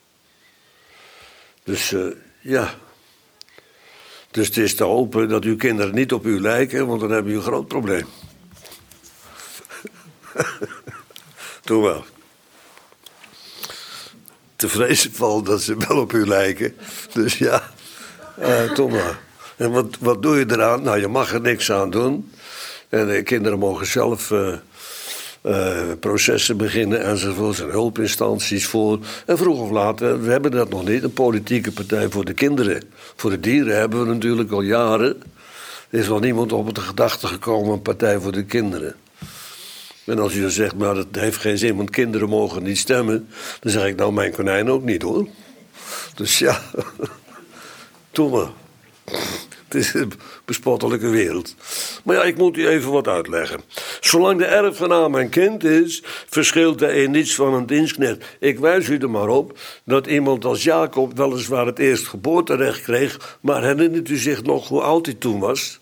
Dus ja. Dus het is te hopen dat uw kinderen niet op u lijken, want dan hebben u een groot probleem. Toen wel. Te vrezen valt dat ze wel op u lijken. Dus ja, toch maar. En wat doe je eraan? Nou, je mag er niks aan doen. En de kinderen mogen zelf processen beginnen enzovoort. En hulpinstanties voor. En vroeg of laat, we hebben dat nog niet. Een politieke partij voor de kinderen. Voor de dieren hebben we natuurlijk al jaren. Er is wel niemand op de gedachte gekomen, een partij voor de kinderen. En als je dan zegt, maar dat heeft geen zin, want kinderen mogen niet stemmen. Dan zeg ik, nou, mijn konijn ook niet, hoor. Dus ja, doe maar. Het is een bespottelijke wereld. Maar ja, ik moet u even wat uitleggen. Zolang de erfgenaam een kind is, verschilt hij in niets van een dienstknecht. Ik wijs u er maar op dat iemand als Jacob weliswaar het eerstgeboorterecht kreeg, maar herinnert u zich nog hoe oud hij toen was?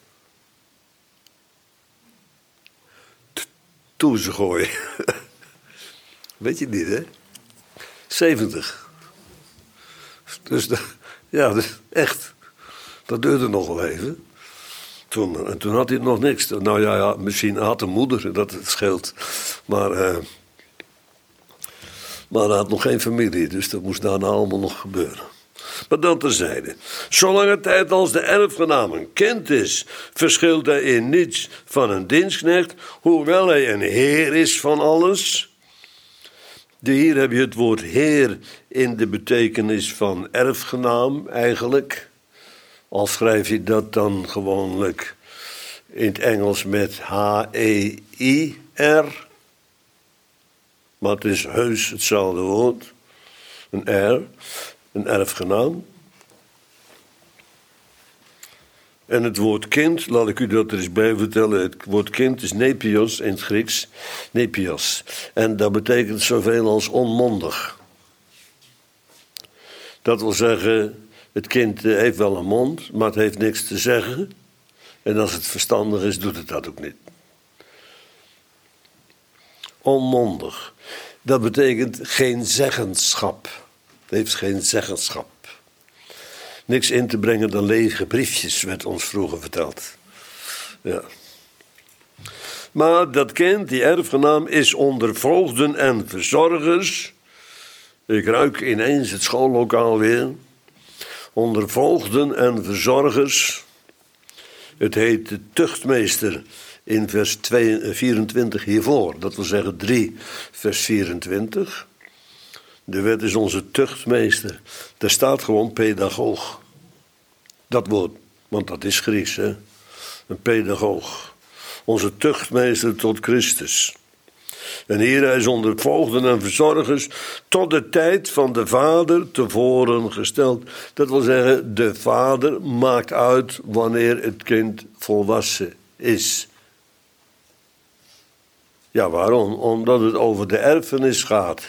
Toen ze gooien. Weet je niet, hè? 70. Dus, dus echt. Dat duurde nog wel even. Toen had hij nog niks. Nou ja, misschien had een moeder, dat het scheelt. Maar hij had nog geen familie, dus dat moest daarna allemaal nog gebeuren. Maar dat terzijde. Zolange tijd als de erfgenaam een kind is, verschilt hij in niets van een dienstknecht, hoewel hij een heer is van alles. Hier heb je het woord heer in de betekenis van erfgenaam eigenlijk. Al schrijf je dat dan gewoonlijk in het Engels met H-E-I-R. Maar het is heus hetzelfde woord. Een R, een erfgenaam. En het woord kind, laat ik u dat er eens bij vertellen. Het woord kind is nepios in het Grieks. Nepios. En dat betekent zoveel als onmondig. Dat wil zeggen, het kind heeft wel een mond, maar het heeft niks te zeggen. En als het verstandig is, doet het dat ook niet. Onmondig. Dat betekent geen zeggenschap. Het heeft geen zeggenschap. Niks in te brengen dan lege briefjes, werd ons vroeger verteld. Ja. Maar dat kind, die erfgenaam, is onder voogden en verzorgers. Ik ruik ineens het schoollokaal weer. Onder voogden en verzorgers. Het heet de tuchtmeester in vers 24 hiervoor. Dat wil zeggen 3 vers 24. De wet is onze tuchtmeester. Daar staat gewoon pedagoog. Dat woord, want dat is Grieks, hè. Een pedagoog. Onze tuchtmeester tot Christus. En hier hij is onder voogden en verzorgers tot de tijd van de vader tevoren gesteld. Dat wil zeggen, de vader maakt uit wanneer het kind volwassen is. Ja, waarom? Omdat het over de erfenis gaat.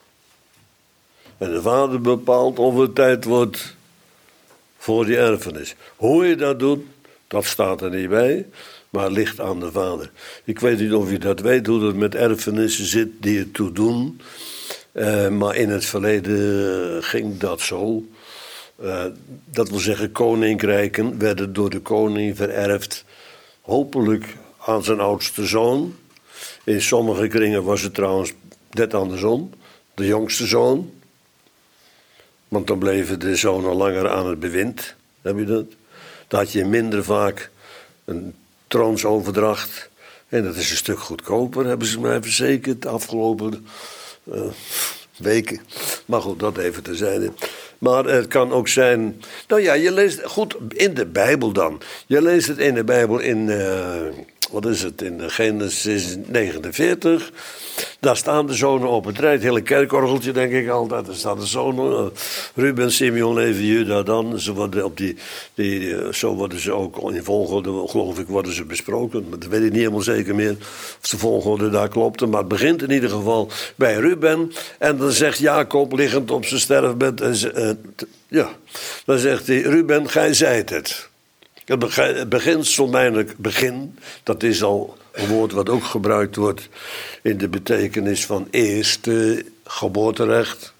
En de vader bepaalt of het tijd wordt voor die erfenis. Hoe je dat doet, dat staat er niet bij, maar het ligt aan de vader. Ik weet niet of je dat weet, hoe het met erfenissen zit die ertoe doen. Maar in het verleden ging dat zo. Dat wil zeggen, koninkrijken werden door de koning vererfd. Hopelijk aan zijn oudste zoon. In sommige kringen was het trouwens net andersom. De jongste zoon. Want dan bleven de zonen langer aan het bewind. Heb je dat? Dan had je minder vaak een troonsoverdracht. En dat is een stuk goedkoper, hebben ze mij verzekerd de afgelopen weken. Maar goed, dat even terzijde. Maar het kan ook zijn. Nou ja, je leest goed in de Bijbel dan. Je leest het in de Bijbel in. Wat is het? In Genesis 49. Daar staan de zonen op het rij. Het hele kerkorgeltje, denk ik altijd. Daar staan de zonen. Ruben, Simeon, Levi, Juda, dan. Zo worden ze ook in volgorde, geloof ik, worden ze besproken. Maar dat weet ik niet helemaal zeker meer of de volgorde daar klopte. Maar het begint in ieder geval bij Ruben. En dan zegt Jacob, liggend op zijn sterfbed. Dan zegt hij, Ruben, gij zijt het. Het beginsel, begin, dat is al een woord wat ook gebruikt wordt in de betekenis van eerste geboorterecht.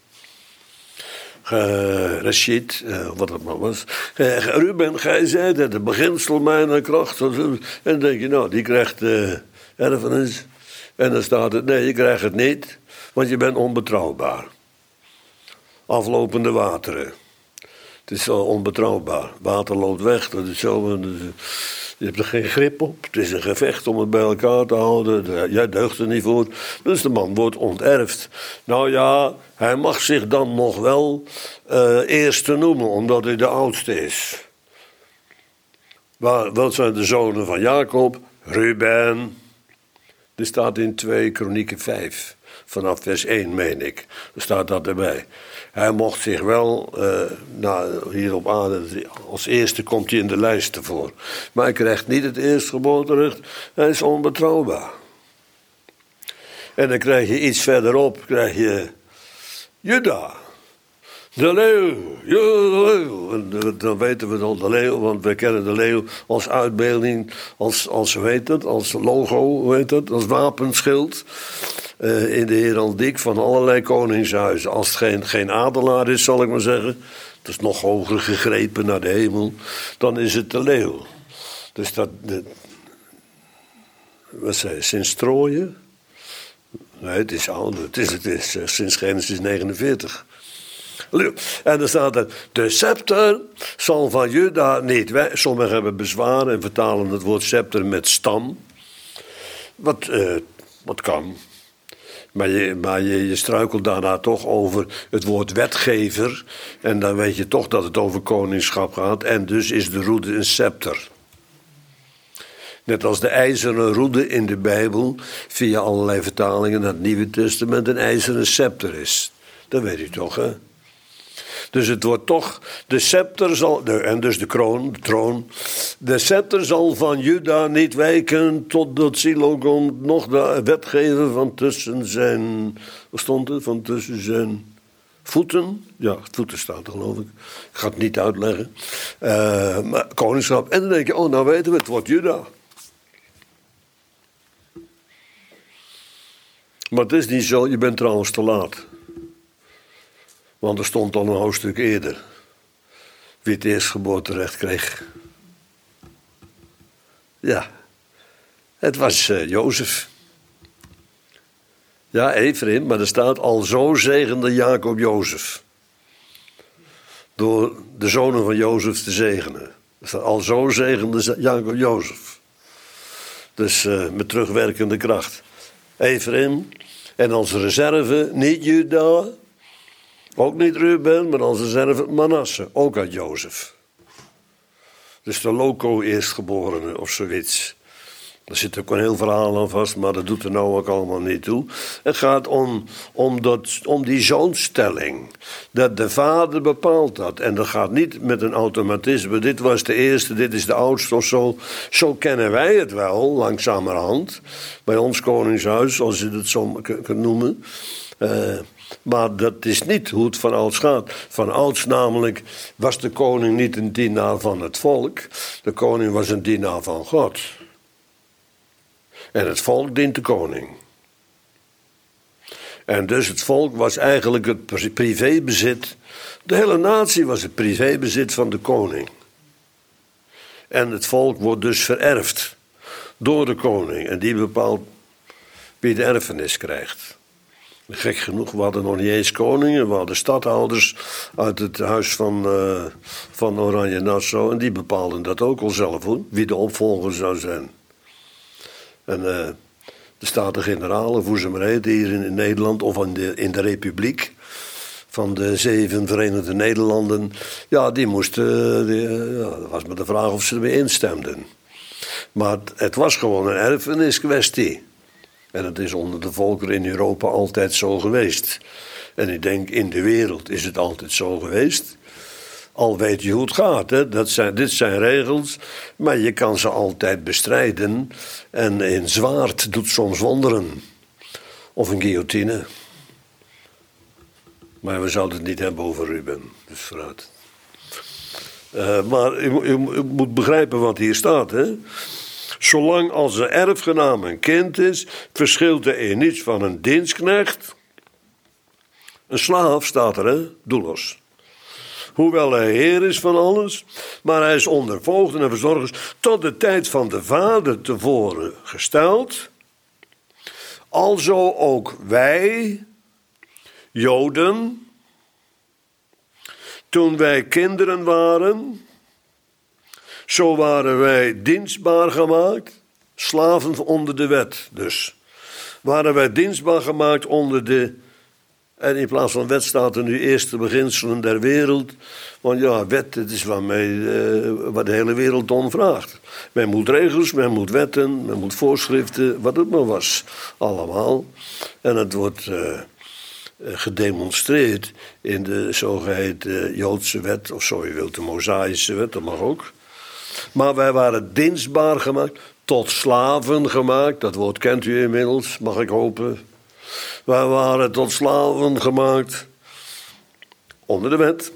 Rashid, wat het maar was. Ruben, gij zijt het, het beginsel mijner kracht. En dan denk je, nou, die krijgt erfenis. En dan staat het, nee, je krijgt het niet, want je bent onbetrouwbaar. Aflopende wateren. Het is zo onbetrouwbaar. Water loopt weg. Dat is zo, je hebt er geen grip op. Het is een gevecht om het bij elkaar te houden. Jij deugt er niet voor. Dus de man wordt onterfd. Nou ja, hij mag zich dan nog wel eerste noemen, omdat hij de oudste is. Wat zijn de zonen van Jacob? Ruben. Dit staat in 2 Kronieken 5. Vanaf vers 1, meen ik. Er staat dat erbij. Hij mocht zich wel, hier op aarde, als eerste komt hij in de lijst ervoor. Maar hij krijgt niet het eerstgeboorterecht. Hij is onbetrouwbaar. En dan krijg je iets verderop, krijg je Juda. De leeuw, ja, de leeuw. En dan weten we dan de leeuw, want we kennen de leeuw als uitbeelding, als hoe heet het, als logo, hoe heet het, als wapenschild. In de heraldiek van allerlei koningshuizen. Als het geen adelaar is, zal ik maar zeggen, het is nog hoger gegrepen naar de hemel, dan is het de leeuw. Dus wat zei je, sinds Troje? Nee, het is ouder, het is sinds Genesis 49. En dan staat er, de scepter zal van Juda niet weg. Sommigen hebben bezwaar en vertalen het woord scepter met stam. Wat kan. Maar je struikelt daarna toch over het woord wetgever. En dan weet je toch dat het over koningschap gaat. En dus is de roede een scepter. Net als de ijzeren roede in de Bijbel, via allerlei vertalingen naar het Nieuwe Testament, een ijzeren scepter is. Dat weet u toch, hè? Dus het wordt toch, de scepter zal, en dus de troon. De scepter zal van Juda niet wijken totdat Silo komt, nog de wetgever van tussen zijn, wat stond er, van tussen zijn voeten. Ja, voeten staat er geloof ik. Ik ga het niet uitleggen. Maar koningschap. En dan denk je, nou weten we, het wordt Juda. Maar het is niet zo, je bent trouwens te laat. Want er stond al een hoofdstuk eerder wie het eerstgeboorterecht kreeg. Ja, het was Jozef. Ja, Efraïm, maar er staat al zo zegende Jacob Jozef. Door de zonen van Jozef te zegenen. Er staat al zo zegende Jacob Jozef. Dus met terugwerkende kracht. Efraïm en als reserve niet Juda. Ook niet Ruben, maar als reserve Manasse, ook uit Jozef. Dus de loco eerstgeborene of zoiets. Daar zit ook een heel verhaal aan vast, maar dat doet er nou ook allemaal niet toe. Het gaat om die zoonstelling. Dat de vader bepaalt dat. En dat gaat niet met een automatisme. Dit was de eerste, dit is de oudste of zo. Zo kennen wij het wel, langzamerhand. Bij ons koningshuis, als je het zo kunt noemen. Maar dat is niet hoe het van ouds gaat. Van ouds namelijk was de koning niet een dienaar van het volk. De koning was een dienaar van God. En het volk dient de koning. En dus het volk was eigenlijk het privébezit. De hele natie was het privébezit van de koning. En het volk wordt dus vererfd door de koning. En die bepaalt wie de erfenis krijgt. Gek genoeg, we hadden nog niet eens koningen. We hadden stadhouders uit het huis van Oranje-Nassau. En die bepaalden dat ook al zelf, hoor, wie de opvolger zou zijn. En de Staten-Generaal, of hoe ze maar heten, hier in Nederland of in de Republiek van de 7 Verenigde Nederlanden. Ja, die moesten, dat was maar de vraag of ze ermee instemden. Maar het was gewoon een erfeniskwestie. En het is onder de volkeren in Europa altijd zo geweest. En ik denk, in de wereld is het altijd zo geweest. Al weet je hoe het gaat, hè? Dit zijn regels, maar je kan ze altijd bestrijden. En een zwaard doet soms wonderen. Of een guillotine. Maar we zouden het niet hebben over Ruben, dus vooruit. Maar u moet begrijpen wat hier staat, hè? Zolang als de erfgenaam een kind is, verschilt er in niets van een dienstknecht. Een slaaf staat er, hè? Doulos. Hoewel hij heer is van alles, maar hij is onder voogden en verzorgers tot de tijd van de vader tevoren gesteld. Alzo ook wij, Joden, toen wij kinderen waren, zo waren wij dienstbaar gemaakt, slaven onder de wet dus. Waren wij dienstbaar gemaakt onder de En in plaats van wet staat er nu eerste beginselen der wereld. Want ja, wet, het is wat de hele wereld om vraagt. Men moet regels, men moet wetten, men moet voorschriften, wat het maar was. Allemaal. En het wordt gedemonstreerd in de zogeheten Joodse wet, of zo je wilt, de Mosaïsche wet, dat mag ook. Maar wij waren dienstbaar gemaakt, tot slaven gemaakt. Dat woord kent u inmiddels, mag ik hopen. Wij waren tot slaven gemaakt onder de wet.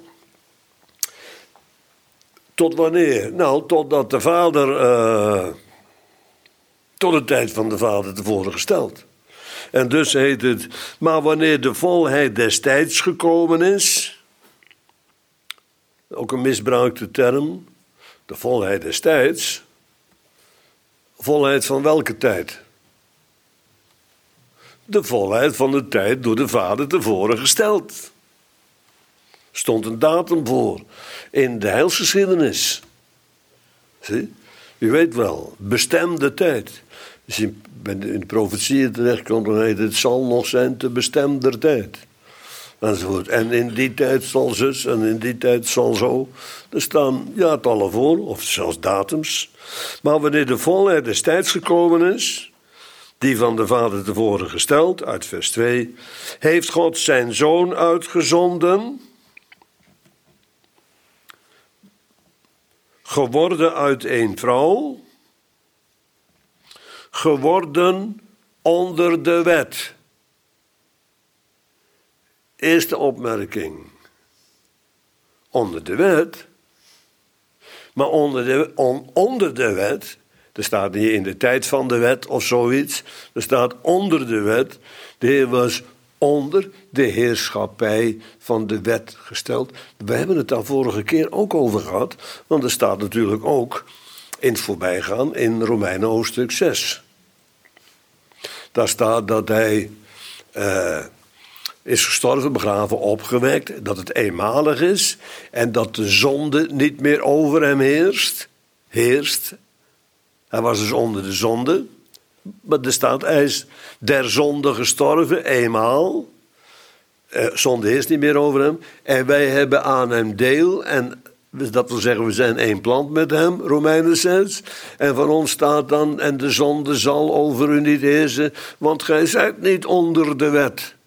Tot wanneer? Nou, totdat de vader, tot de tijd van de vader tevoren gesteld. En dus heet het, maar wanneer de volheid des tijds gekomen is, ook een misbruikte term, de volheid des tijds, volheid van welke tijd? De volheid van de tijd door de vader tevoren gesteld. Stond een datum voor in de heilsgeschiedenis. Zie? U weet wel, bestemde tijd. Als je in de profetieën terechtkomt, dan heet het zal nog zijn te bestemder tijd. Enzovoort. En in die tijd zal zus en in die tijd zal zo. Er staan jaartallen voor, of zelfs datums. Maar wanneer de volheid des tijds gekomen is, die van de vader tevoren gesteld, uit vers 2, heeft God zijn zoon uitgezonden, geworden uit een vrouw, geworden onder de wet. Eerste opmerking. Onder de wet. Maar onder de wet, er staat niet in de tijd van de wet of zoiets, er staat onder de wet. De Heer was onder de heerschappij van de wet gesteld. We hebben het daar vorige keer ook over gehad, want er staat natuurlijk ook in het voorbijgaan in Romeinen hoofdstuk 6. Daar staat dat hij is gestorven, begraven, opgewekt, dat het eenmalig is en dat de zonde niet meer over hem heerst. Hij was dus onder de zonde, maar er staat, hij is der zonde gestorven, eenmaal. Zonde heerst niet meer over hem en wij hebben aan hem deel en dat wil zeggen, we zijn één plant met hem, Romeinen 6. En van ons staat dan, en de zonde zal over u niet heersen, want gij zijt niet onder de wet.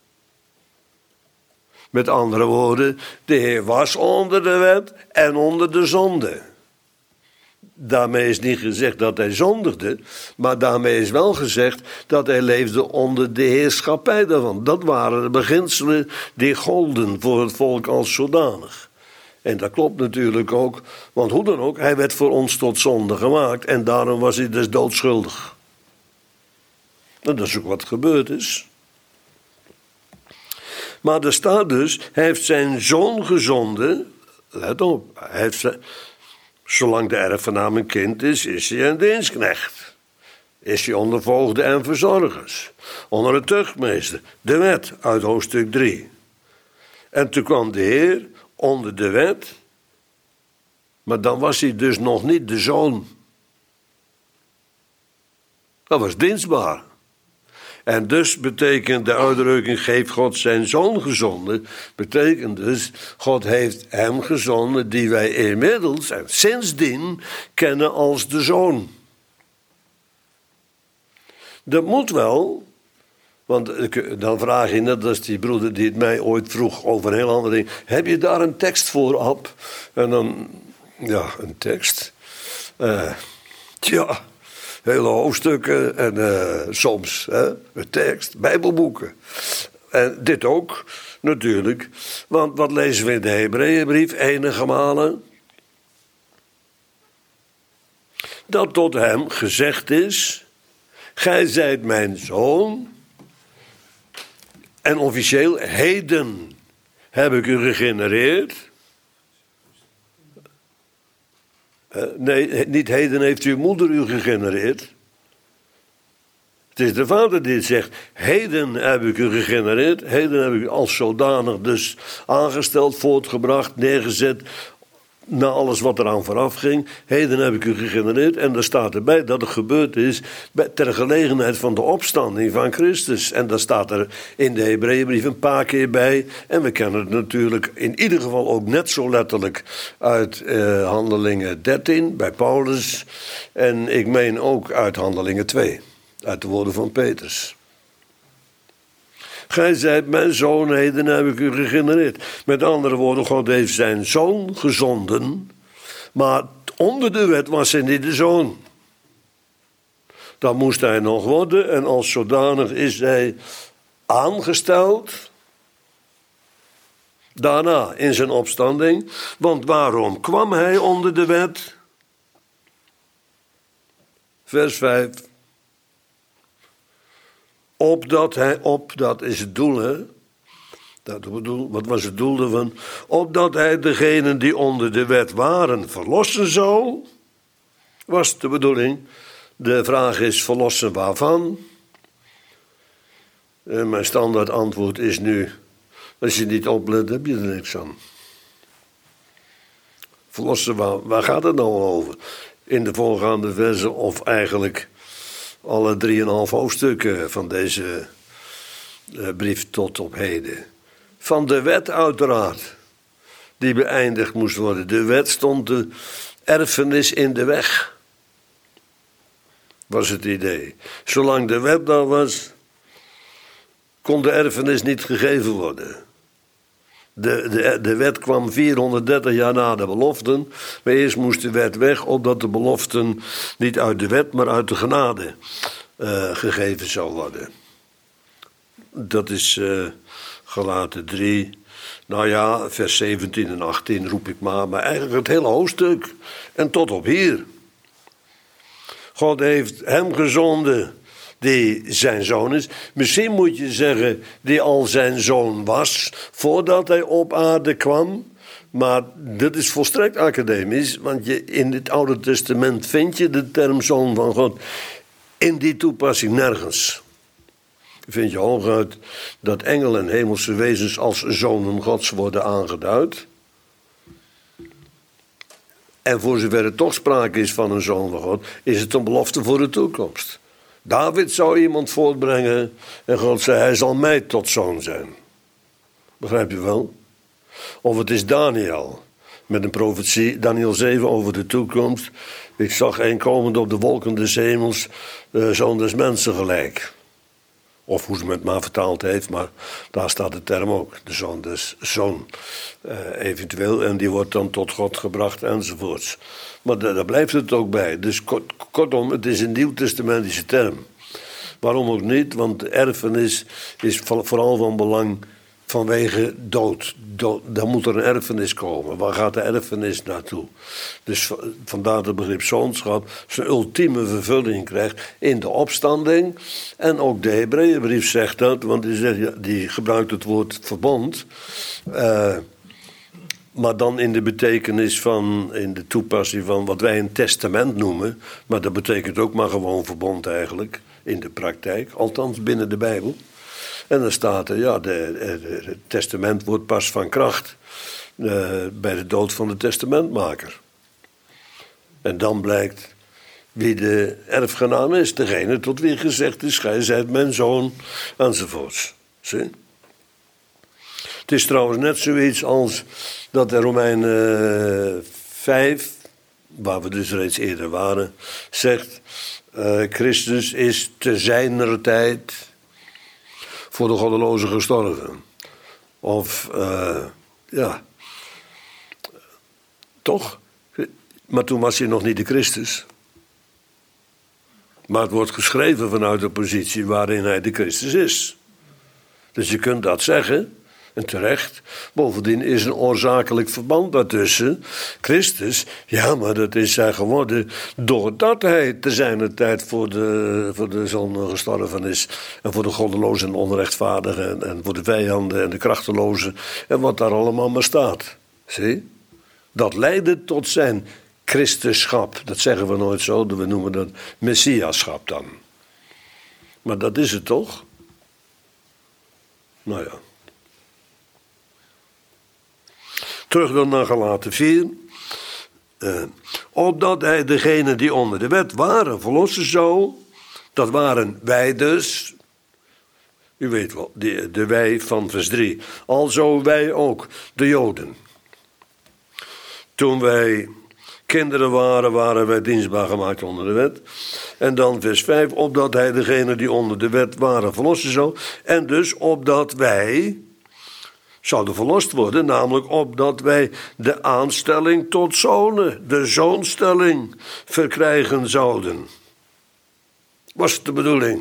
Met andere woorden, de Heer was onder de wet en onder de zonde. Daarmee is niet gezegd dat hij zondigde, maar daarmee is wel gezegd dat hij leefde onder de heerschappij daarvan. Dat waren de beginselen die golden voor het volk als zodanig. En dat klopt natuurlijk ook, want hoe dan ook, hij werd voor ons tot zonde gemaakt en daarom was hij dus doodschuldig. En dat is ook wat gebeurd is. Maar er staat dus, hij heeft zijn zoon gezonden, let op, hij heeft zolang de erfgenaam een kind is hij een dienstknecht. Is hij onder voogden en verzorgers, onder de tuchtmeester, de wet uit hoofdstuk 3. En toen kwam de Heer onder de wet, maar dan was hij dus nog niet de zoon. Dat was dienstbaar. En dus betekent de uitdrukking, geeft God zijn zoon gezonden, betekent dus, God heeft hem gezonden die wij inmiddels en sindsdien kennen als de zoon. Dat moet wel, want dan vraag je net als die broeder die het mij ooit vroeg over een heel ander ding, heb je daar een tekst voor, Ab? En dan, ja, een tekst. Hele hoofdstukken en soms een tekst, bijbelboeken. En dit ook, natuurlijk. Want wat lezen we in de Hebreeënbrief enige malen? Dat tot hem gezegd is, gij zijt mijn zoon. En officieel, heden heb ik u gegenereerd. Nee, niet heden heeft uw moeder u gegenereerd. Het is de vader die het zegt. Heden heb ik u gegenereerd. Heden heb ik u als zodanig dus aangesteld, voortgebracht, neergezet. na alles wat eraan vooraf ging. Heden heb ik u gegenereerd. En daar staat erbij dat het gebeurd is ter gelegenheid van de opstanding van Christus. En daar staat er in de Hebreeënbrief een paar keer bij. En we kennen het natuurlijk in ieder geval ook net zo letterlijk uit Handelingen 13 bij Paulus. En ik meen ook uit Handelingen 2, uit de woorden van Petrus. Gij zijt mijn zoon, heden heb ik u gegenereerd. Met andere woorden, God heeft zijn zoon gezonden, maar onder de wet was hij niet de zoon. Dan moest hij nog worden en als zodanig is hij aangesteld. Daarna in zijn opstanding, want waarom kwam hij onder de wet? Vers 5. Dat is het doel, hè? Wat was het doel ervan? Opdat hij degenen die onder de wet waren verlossen zou, was de bedoeling. De vraag is, verlossen waarvan? En mijn standaard antwoord is nu, als je niet oplet, heb je er niks aan. Verlossen, waar gaat het nou over? In de voorgaande versen of eigenlijk alle 3,5 hoofdstukken van deze brief tot op heden. Van de wet uiteraard, die beëindigd moest worden. De wet stond de erfenis in de weg, was het idee. Zolang de wet daar was, kon de erfenis niet gegeven worden. De wet kwam 430 jaar na de beloften. Maar eerst moest de wet weg, opdat de beloften niet uit de wet, maar uit de genade gegeven zou worden. Dat is Galaten 3. Nou ja, vers 17 en 18 roep ik maar eigenlijk het hele hoofdstuk. En tot op hier. God heeft hem gezonden die zijn zoon is. Misschien moet je zeggen die al zijn zoon was voordat hij op aarde kwam. Maar dit is volstrekt academisch, want in het Oude Testament vind je de term zoon van God in die toepassing nergens. Vind je hooguit dat engelen en hemelse wezens als zonen Gods worden aangeduid. En voor zover er toch sprake is van een zoon van God, is het een belofte voor de toekomst. David zou iemand voortbrengen en God zei, hij zal mij tot zoon zijn. Begrijp je wel? Of het is Daniel, met een profetie, Daniel 7 over de toekomst. Ik zag een komend op de wolken des hemels, zoon des mensen gelijk. Of hoe ze het maar vertaald heeft, maar daar staat de term ook. De zoon des zoon, eventueel. En die wordt dan tot God gebracht enzovoorts. Maar daar blijft het ook bij. Dus kortom, het is een nieuwtestamentische term. Waarom ook niet? Want de erfenis is vooral van belang vanwege dood. Dan moet er een erfenis komen. Waar gaat de erfenis naartoe? Dus vandaar het begrip zoonschap zijn ultieme vervulling krijgt in de opstanding. En ook de Hebreeënbrief zegt dat, want die gebruikt het woord verbond. Maar dan in de betekenis van, in de toepassing van wat wij een testament noemen. Maar dat betekent ook maar gewoon verbond eigenlijk, in de praktijk. Althans binnen de Bijbel. En dan staat er, ja, het testament wordt pas van kracht bij de dood van de testamentmaker. En dan blijkt wie de erfgenaam is. Degene tot wie gezegd is, gij zijt mijn zoon, enzovoorts. Zie? Het is trouwens net zoiets als dat de Romeinen 5, waar we dus reeds eerder waren, zegt, Christus is te zijner tijd voor de goddelozen gestorven. Of, ja, toch? Maar toen was hij nog niet de Christus. Maar het wordt geschreven vanuit de positie waarin hij de Christus is. Dus je kunt dat zeggen, en terecht. Bovendien is een oorzakelijk verband daartussen. Christus, ja, maar dat is hij geworden doordat hij te zijner tijd voor de zon gestorven is. En voor de goddelozen en onrechtvaardigen en voor de vijanden en de krachtelozen. En wat daar allemaal maar staat. Zie? Dat leidde tot zijn Christusschap. Dat zeggen we nooit zo, we noemen dat Messiaschap dan. Maar dat is het toch? Nou ja. Terug dan naar Galaten 4. Opdat hij degenen die onder de wet waren verlossen zou. Dat waren wij dus. U weet wel, de wij van vers 3. Alzo wij ook, de Joden. Toen wij kinderen waren wij dienstbaar gemaakt onder de wet. En dan vers 5, opdat hij degene die onder de wet waren verlossen zou. En dus opdat wij zouden verlost worden, namelijk opdat wij de aanstelling tot zonen, de zoonstelling, verkrijgen zouden. Was de bedoeling.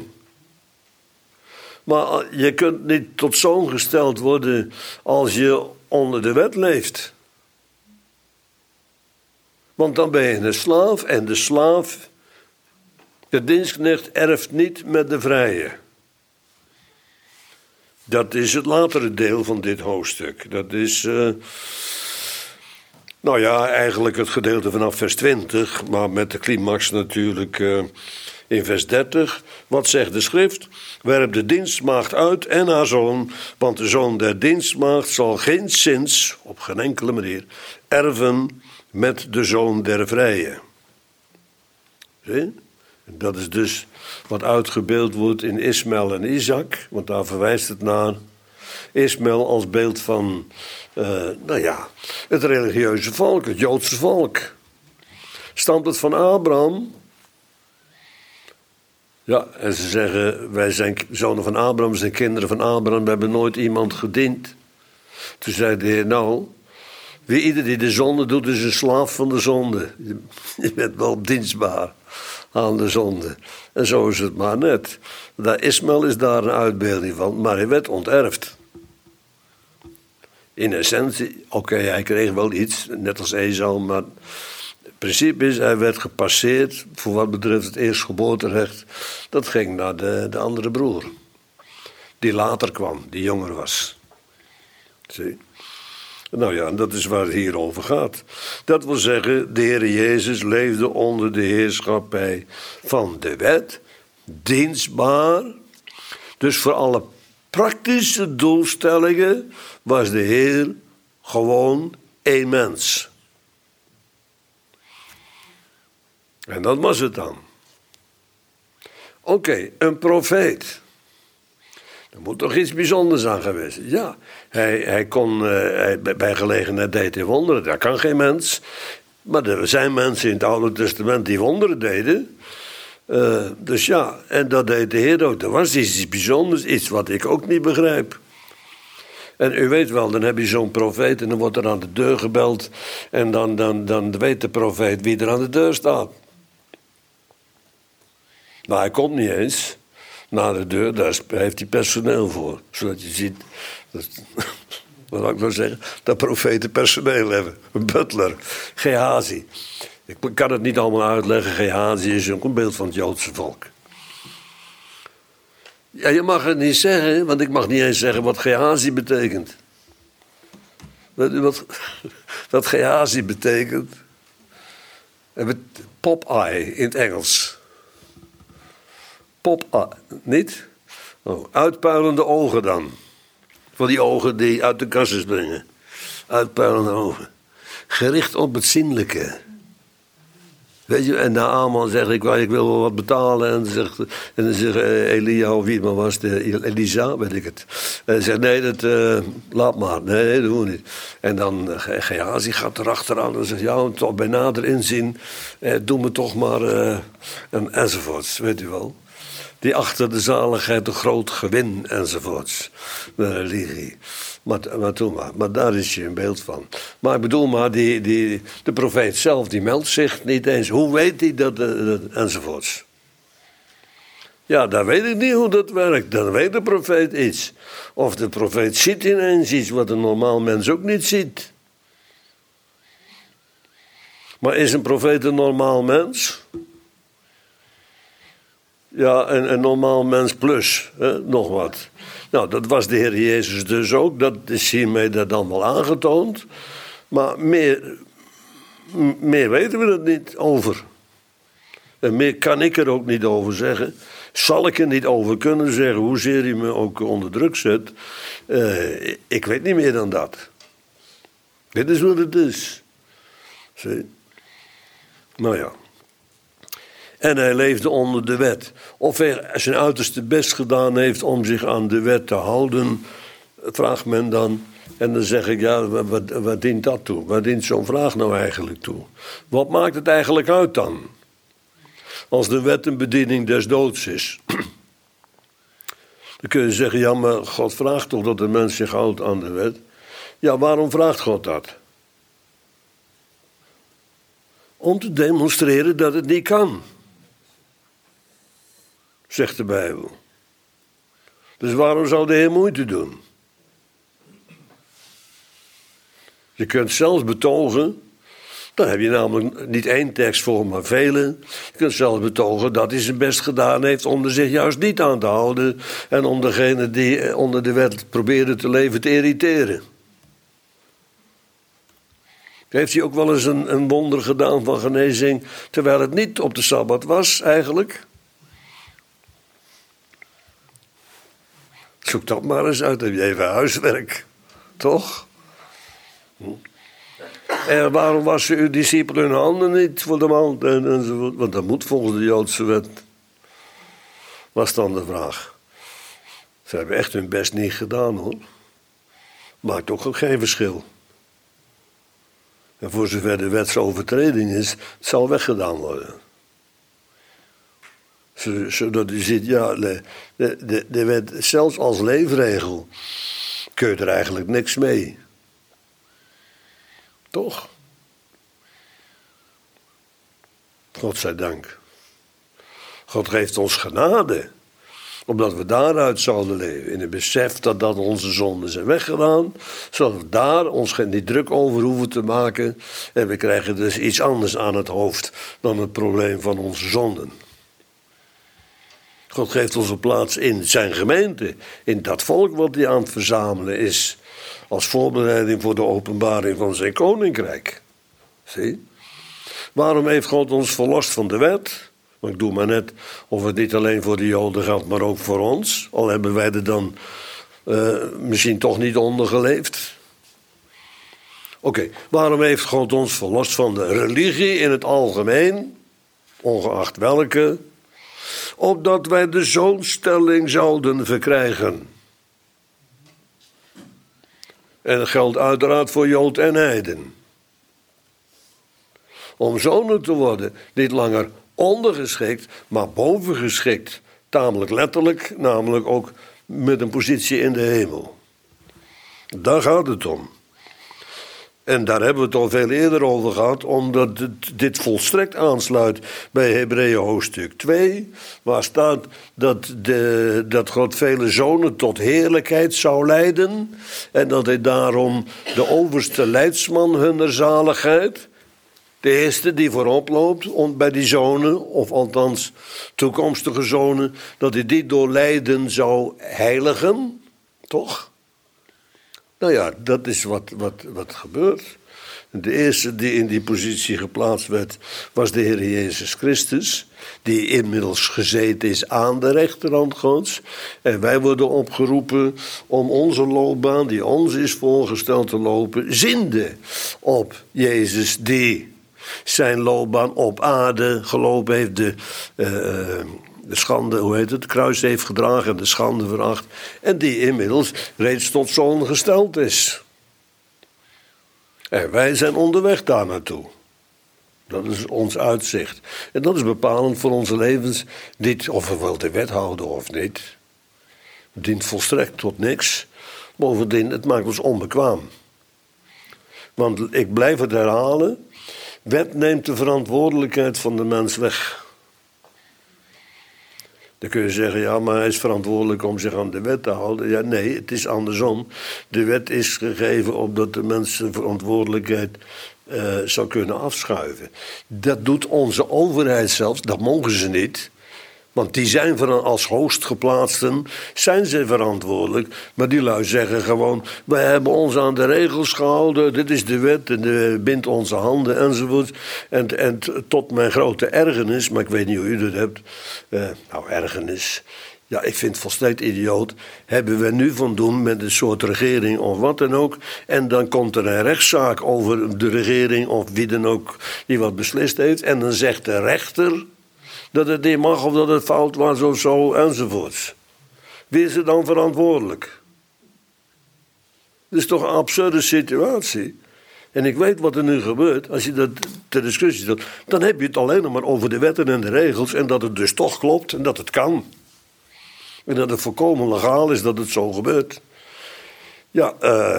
Maar je kunt niet tot zoon gesteld worden als je onder de wet leeft. Want dan ben je een slaaf en de slaaf, de dienstknecht, erft niet met de vrije. Dat is het latere deel van dit hoofdstuk. Dat is, eigenlijk het gedeelte vanaf vers 20, maar met de climax natuurlijk in vers 30. Wat zegt de schrift? Werp de dienstmaagd uit en haar zoon, want de zoon der dienstmaagd zal geenszins, op geen enkele manier, erven met de zoon der vrije. Zie? Dat is dus wat uitgebeeld wordt in Ismaël en Isaac, want daar verwijst het naar. Ismaël als beeld van, het religieuze volk, het Joodse volk. Stamt het van Abraham? Ja, en ze zeggen, wij zijn zonen van Abraham, we zijn kinderen van Abraham, we hebben nooit iemand gediend. Toen zei de Heer, ieder die de zonde doet, is een slaaf van de zonde. Je bent wel dienstbaar aan de zonde. En zo is het maar net. Ismaël is daar een uitbeelding van, maar hij werd onterfd. In essentie, hij kreeg wel iets, net als Esau, maar het principe is, hij werd gepasseerd voor wat betreft het eerstgeboorterecht. Dat ging naar de andere broer, die later kwam, die jonger was. Zie? En dat is waar het hier over gaat. Dat wil zeggen, de Heer Jezus leefde onder de heerschappij van de wet, dienstbaar. Dus voor alle praktische doelstellingen was de Heer gewoon één mens. En dat was het dan. Oké, een profeet. Er moet toch iets bijzonders aan geweest zijn. Ja, hij kon bij gelegenheid deed hij wonderen. Dat kan geen mens. Maar er zijn mensen in het Oude Testament die wonderen deden. Dus ja, en dat deed de Heer ook. Er was iets bijzonders, iets wat ik ook niet begrijp. En u weet wel, dan heb je zo'n profeet en dan wordt er aan de deur gebeld. En dan weet de profeet wie er aan de deur staat. Maar hij komt niet eens naar de deur, daar heeft hij personeel voor. Zodat je ziet, wat zou ik nou zeggen, dat profeten personeel hebben. Een butler, Gehazi. Ik kan het niet allemaal uitleggen, Gehazi is ook een beeld van het Joodse volk. Ja, je mag het niet zeggen, want ik mag niet eens zeggen wat Gehazi betekent. Weet u wat Gehazi betekent? Pop-eye in het Engels. Niet? Uitpuilende ogen dan. Van die ogen die uit de kast springen. Uitpuilende ogen. Gericht op het zienlijke. Weet je, en Naaman zegt, ik wil wel wat betalen. En dan zegt Elia, of wie het maar was, Elisa, weet ik het. En zegt, nee, laat maar. Nee, dat doen we niet. En dan Gehazi gaat erachteraan en zegt, ja, toch bij nader inzien, doe me toch maar, enzovoorts, weet u wel. Die achter de zaligheid een groot gewin enzovoorts. De religie. Maar daar is je een beeld van. Maar ik bedoel maar, de profeet zelf, die meldt zich niet eens. Hoe weet hij dat enzovoorts. Ja, daar weet ik niet hoe dat werkt. Dan weet de profeet iets. Of de profeet ziet ineens iets wat een normaal mens ook niet ziet. Maar is een profeet een normaal mens? Ja, een normaal mens plus, nog wat. Nou, dat was de Heer Jezus dus ook. Dat is hiermee daar dan wel aangetoond. Maar meer weten we er niet over. En meer kan ik er ook niet over zeggen. Zal ik er niet over kunnen zeggen, hoezeer hij me ook onder druk zet. Ik weet niet meer dan dat. Dit is wat het is. Zie? Nou ja. En hij leefde onder de wet. Of hij zijn uiterste best gedaan heeft om zich aan de wet te houden, vraagt men dan. En dan zeg ik, ja, wat dient dat toe? Wat dient zo'n vraag nou eigenlijk toe? Wat maakt het eigenlijk uit dan? Als de wet een bediening des doods is. Dan kun je zeggen, ja, maar God vraagt toch dat de mens zich houdt aan de wet? Ja, waarom vraagt God dat? Om te demonstreren dat het niet kan. Zegt de Bijbel. Dus waarom zou de Heer moeite doen? Je kunt zelfs betogen, dan heb je namelijk niet één tekst voor, maar vele. Je kunt zelfs betogen dat hij zijn best gedaan heeft om er zich juist niet aan te houden. En om degene die onder de wet probeerde te leven te irriteren. Heeft hij ook wel eens een wonder gedaan van genezing, terwijl het niet op de Sabbat was eigenlijk? Zoek dat maar eens uit, heb je even huiswerk, toch? En waarom wassen uw discipelen hun handen niet voor de mand enzovoort? Want dat moet volgens de Joodse wet. Was dan de vraag. Ze hebben echt hun best niet gedaan, hoor. Maakt ook geen verschil. En voor zover de wetsovertreding is, het zal weggedaan worden. Zodat u ziet, ja, de wet, zelfs als leefregel, kun je er eigenlijk niks mee. Toch? God zij dank. God geeft ons genade. Omdat we daaruit zouden leven. In het besef dat onze zonden zijn weggedaan. Zodat we daar ons niet druk over hoeven te maken. En we krijgen dus iets anders aan het hoofd dan het probleem van onze zonden. God geeft ons een plaats in zijn gemeente. In dat volk wat hij aan het verzamelen is. Als voorbereiding voor de openbaring van zijn koninkrijk. Zie? Waarom heeft God ons verlost van de wet? Maar ik doe maar net of het niet alleen voor de Joden geldt, maar ook voor ons. Al hebben wij er dan misschien toch niet onder geleefd. Oké, waarom heeft God ons verlost van de religie in het algemeen? Ongeacht welke. Opdat wij de zoonstelling zouden verkrijgen. En dat geldt uiteraard voor Jood en Heiden. Om zonen te worden, niet langer ondergeschikt, maar bovengeschikt. Tamelijk letterlijk, namelijk ook met een positie in de hemel. Daar gaat het om. En daar hebben we het al veel eerder over gehad, omdat dit volstrekt aansluit bij Hebreeën hoofdstuk 2, waar staat dat God vele zonen tot heerlijkheid zou leiden en dat hij daarom de overste leidsman hunner zaligheid, de eerste die voorop loopt bij die zonen, of althans toekomstige zonen, dat hij die door lijden zou heiligen, toch? Nou ja, dat is wat gebeurt. De eerste die in die positie geplaatst werd, was de Heer Jezus Christus, die inmiddels gezeten is aan de rechterhand Gods. En wij worden opgeroepen om onze loopbaan, die ons is voorgesteld te lopen, zinde op Jezus, die zijn loopbaan op aarde gelopen heeft, de schande, het kruis heeft gedragen en de schande veracht. En die inmiddels reeds tot zoon gesteld is. En wij zijn onderweg daar naartoe. Dat is ons uitzicht. En dat is bepalend voor onze levens. Niet of we wel de wet houden of niet. Het dient volstrekt tot niks. Bovendien, het maakt ons onbekwaam. Want ik blijf het herhalen. Wet neemt de verantwoordelijkheid van de mens weg. Dan kun je zeggen, ja, maar hij is verantwoordelijk om zich aan de wet te houden. Ja, nee, het is andersom. De wet is gegeven opdat de mens zijn verantwoordelijkheid zou kunnen afschuiven. Dat doet onze overheid zelfs, dat mogen ze niet. Want die zijn als hoogstgeplaatsten, zijn ze verantwoordelijk. Maar die lui zeggen gewoon, wij hebben ons aan de regels gehouden. Dit is de wet en bindt onze handen enzovoort. En tot mijn grote ergernis, maar ik weet niet hoe u dat hebt. Ergernis. Ja, ik vind het volstrekt idioot. Hebben we nu van doen met een soort regering of wat dan ook. En dan komt er een rechtszaak over de regering of wie dan ook die wat beslist heeft. En dan zegt de rechter dat het niet mag of dat het fout was of zo enzovoorts. Wie is er dan verantwoordelijk? Dat is toch een absurde situatie. En ik weet wat er nu gebeurt. Als je dat ter discussie stelt, dan heb je het alleen nog maar over de wetten en de regels. En dat het dus toch klopt en dat het kan. En dat het volkomen legaal is dat het zo gebeurt. Ja,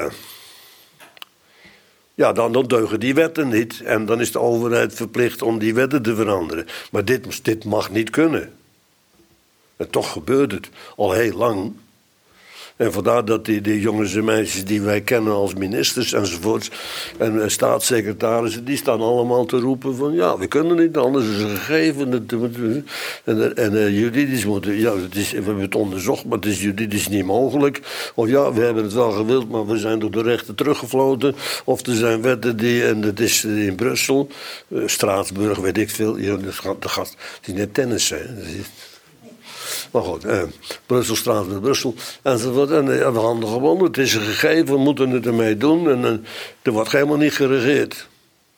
dan deugen die wetten niet. En dan is de overheid verplicht om die wetten te veranderen. Maar dit mag niet kunnen. En toch gebeurt het al heel lang. En vandaar dat die jongens en meisjes die wij kennen als ministers enzovoorts en staatssecretarissen, die staan allemaal te roepen van ja, we kunnen niet, anders is een gegeven. En juridisch moeten, ja, we hebben het onderzocht, maar het is juridisch niet mogelijk. Of ja, we hebben het wel gewild, maar we zijn door de rechter teruggefloten. Of er zijn wetten en dat is in Brussel, Straatsburg, weet ik veel. Ja, het is net tennis, hè. Maar goed, Brussel, Straatsburg, Brussel enzovoort. En we handelen gewoon, het is een gegeven, we moeten het ermee doen. En er wordt helemaal niet geregeerd.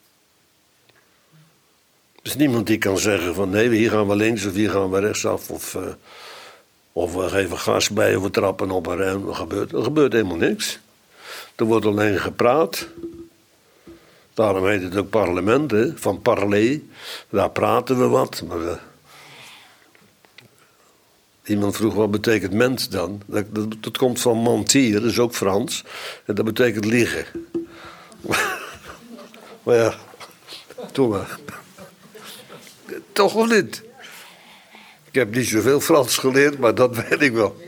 Er is niemand die kan zeggen van nee, hier gaan we links of hier gaan we rechtsaf. Of we geven gas bij of we trappen op een rem. Er gebeurt helemaal niks. Er wordt alleen gepraat. Daarom heet het ook parlement, hè, van parler. Daar praten we wat, maar... Iemand vroeg, wat betekent mens dan? Dat komt van mentir, dat is ook Frans. En dat betekent liegen. Maar ja, doe maar. Toch of niet? Ik heb niet zoveel Frans geleerd, maar dat weet ik wel.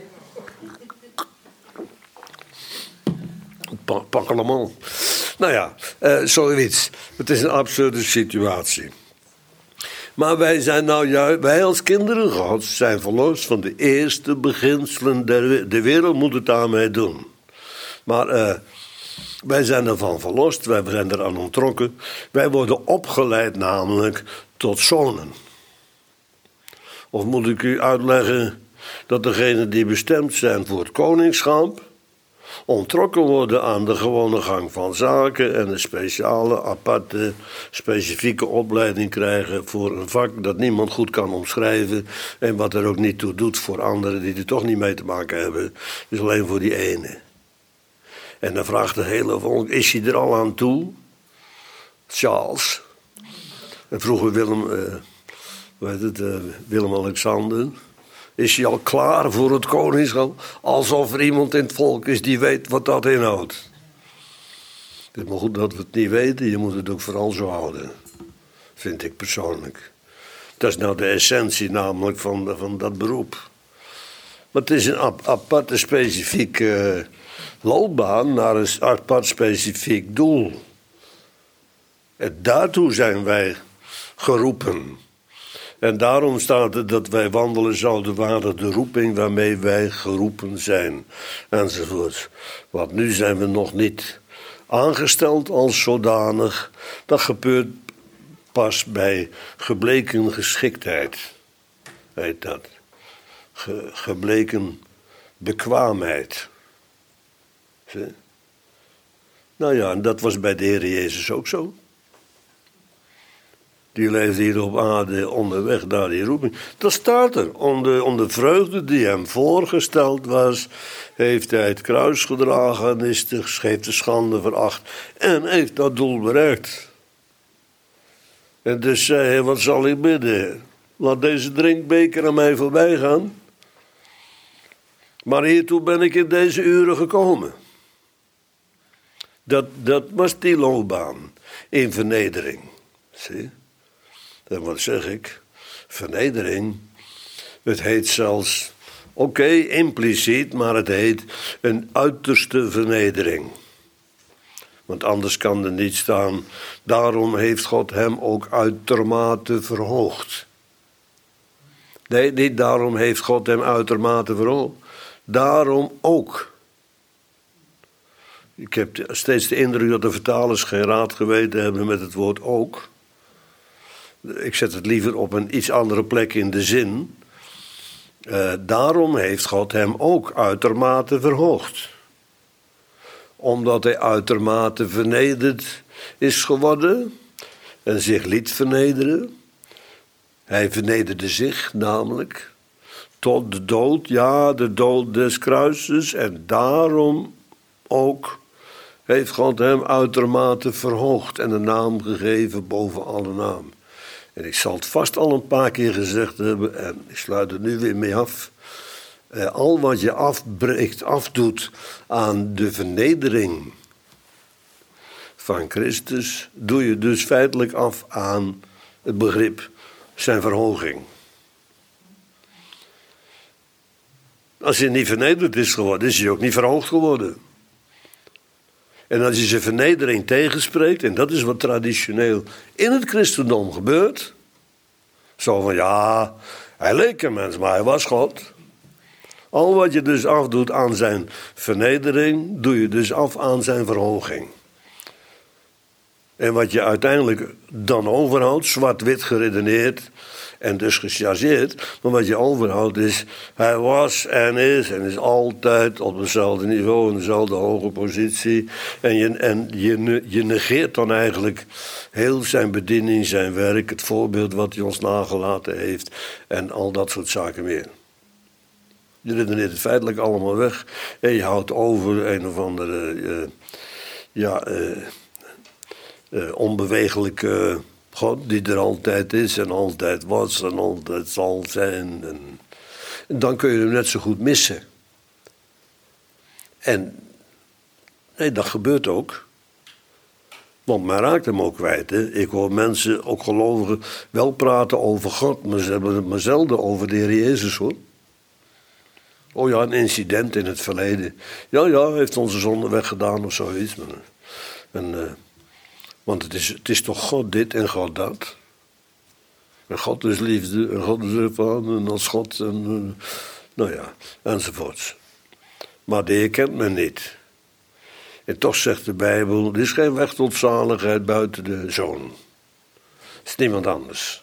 Parlement. Nou ja, zoiets. Het is een absurde situatie. Maar wij als kinderen Gods zijn verlost van de eerste beginselen de wereld moet het daarmee doen. Maar wij zijn ervan verlost, wij zijn eraan onttrokken. Wij worden opgeleid namelijk tot zonen. Of moet ik u uitleggen dat degenen die bestemd zijn voor het koningschap onttrokken worden aan de gewone gang van zaken en een speciale, aparte, specifieke opleiding krijgen voor een vak dat niemand goed kan omschrijven en wat er ook niet toe doet voor anderen die er toch niet mee te maken hebben. Dus alleen voor die ene. En dan vraagt de hele volk, is hij er al aan toe? Charles. En vroeger Willem-Alexander. Is hij al klaar voor het koningschap? Alsof er iemand in het volk is die weet wat dat inhoudt. Het is maar goed dat we het niet weten. Je moet het ook vooral zo houden. Vind ik persoonlijk. Dat is nou de essentie namelijk van dat beroep. Maar het is een aparte specifieke loopbaan naar een apart specifiek doel. En daartoe zijn wij geroepen. En daarom staat het dat wij wandelen zouden waren de roeping waarmee wij geroepen zijn. Enzovoort. Want nu zijn we nog niet aangesteld als zodanig. Dat gebeurt pas bij gebleken geschiktheid. Heet dat. Gebleken bekwaamheid. Zie? Nou ja, en dat was bij de Heer Jezus ook zo. Die leefde hier op aarde onderweg naar die roeping. Dat staat er. Om de vreugde die hem voorgesteld was, heeft hij het kruis gedragen, heeft de schande veracht en heeft dat doel bereikt. En dus zei hij, wat zal ik bidden? Laat deze drinkbeker aan mij voorbij gaan. Maar hiertoe ben ik in deze uren gekomen. Dat was die loopbaan in vernedering. Zie? En wat zeg ik? Vernedering. Het heet zelfs, impliciet, maar het heet een uiterste vernedering. Want anders kan er niet staan, daarom heeft God hem ook uitermate verhoogd. Nee, niet daarom heeft God hem uitermate verhoogd. Daarom ook. Ik heb steeds de indruk dat de vertalers geen raad geweten hebben met het woord ook. Ik zet het liever op een iets andere plek in de zin. Daarom heeft God hem ook uitermate verhoogd. Omdat hij uitermate vernederd is geworden en zich liet vernederen. Hij vernederde zich namelijk tot de dood, ja, de dood des kruises. En daarom ook heeft God hem uitermate verhoogd en een naam gegeven boven alle naam. En ik zal het vast al een paar keer gezegd hebben en ik sluit er nu weer mee af. Al wat je afbreekt, afdoet aan de vernedering van Christus, doe je dus feitelijk af aan het begrip zijn verhoging. Als hij niet vernederd is geworden, is hij ook niet verhoogd geworden. En als je zijn vernedering tegenspreekt, en dat is wat traditioneel in het christendom gebeurt. Zo van, ja, hij leek een mens, maar hij was God. Al wat je dus afdoet aan zijn vernedering, doe je dus af aan zijn verhoging. En wat je uiteindelijk dan overhoudt, zwart-wit geredeneerd en dus gechargeerd, maar wat je overhoudt is, hij was en is altijd op hetzelfde niveau, in dezelfde hoge positie. En je negeert dan eigenlijk heel zijn bediening, zijn werk, het voorbeeld wat hij ons nagelaten heeft en al dat soort zaken meer. Je redeneert het feitelijk allemaal weg en je houdt over een of andere onbewegelijke God die er altijd is en altijd was en altijd zal zijn. En dan kun je hem net zo goed missen. En nee, dat gebeurt ook. Want men raakt hem ook kwijt. Hè? Ik hoor mensen, ook gelovigen, wel praten over God, maar ze hebben het maar zelden over de Heer Jezus, hoor. Oh ja, een incident in het verleden. Ja, hij heeft onze zonde weggedaan of zoiets. Want het is toch God dit en God dat. En God is liefde en God is ervan en als God en enzovoorts. Maar de Heer kent men niet. En toch zegt de Bijbel, er is geen weg tot zaligheid buiten de Zoon. Het is niemand anders.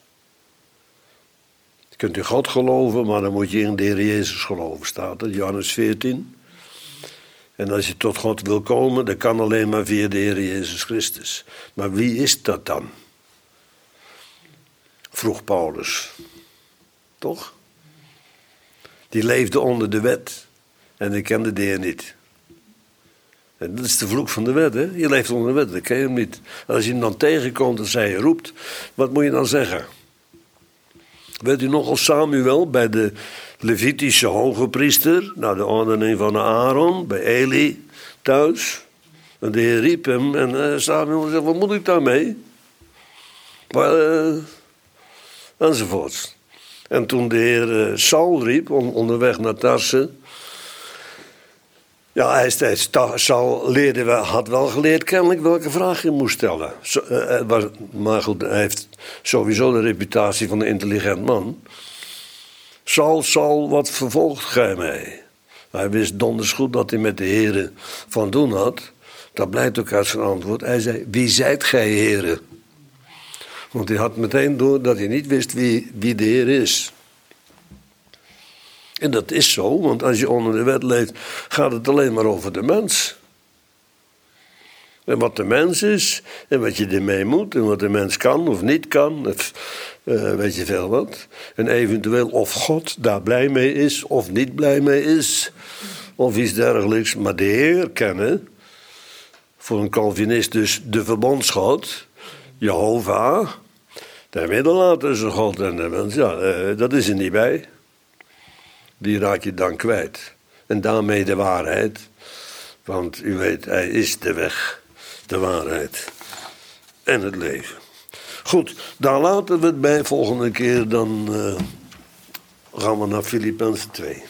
Je kunt in God geloven, maar dan moet je in de Heer Jezus geloven, staat er, Johannes 14. En als je tot God wil komen, dat kan alleen maar via de Heer Jezus Christus. Maar wie is dat dan? Vroeg Paulus. Toch? Die leefde onder de wet. En die kende de Heer niet. En dat is de vloek van de wet, hè? Je leeft onder de wet, dat ken je hem niet. Als je hem dan tegenkomt en zij roept, wat moet je dan zeggen? Weet u nog als Samuel bij de Levitische hoge priester, naar de ordening van Aaron, bij Eli thuis. En de Heer riep hem en Samuel zei, wat moet ik daarmee? Enzovoorts. En toen de Heer Saul riep, onderweg naar Tarse. Ja, Saul had wel geleerd kennelijk welke vraag je moest stellen. Maar goed, hij heeft sowieso de reputatie van een intelligent man. Saul, wat vervolgt gij mij? Hij wist donders goed dat hij met de Heere van doen had. Dat blijkt ook uit zijn antwoord. Hij zei, wie zijt gij, Heere? Want hij had meteen door dat hij niet wist wie de Heer is. En dat is zo, want als je onder de wet leeft, gaat het alleen maar over de mens. En wat de mens is, en wat je ermee moet, en wat de mens kan of niet kan, weet je veel wat. En eventueel of God daar blij mee is of niet blij mee is, of iets dergelijks. Maar de Heer kennen, voor een Calvinist dus de verbondsgod, Jehovah, de middelaar tussen God en de mens, dat is er niet bij. Die raak je dan kwijt. En daarmee de waarheid. Want u weet, hij is de weg, de waarheid en het leven. Goed, daar laten we het bij. Volgende keer dan gaan we naar Filippenzen 2.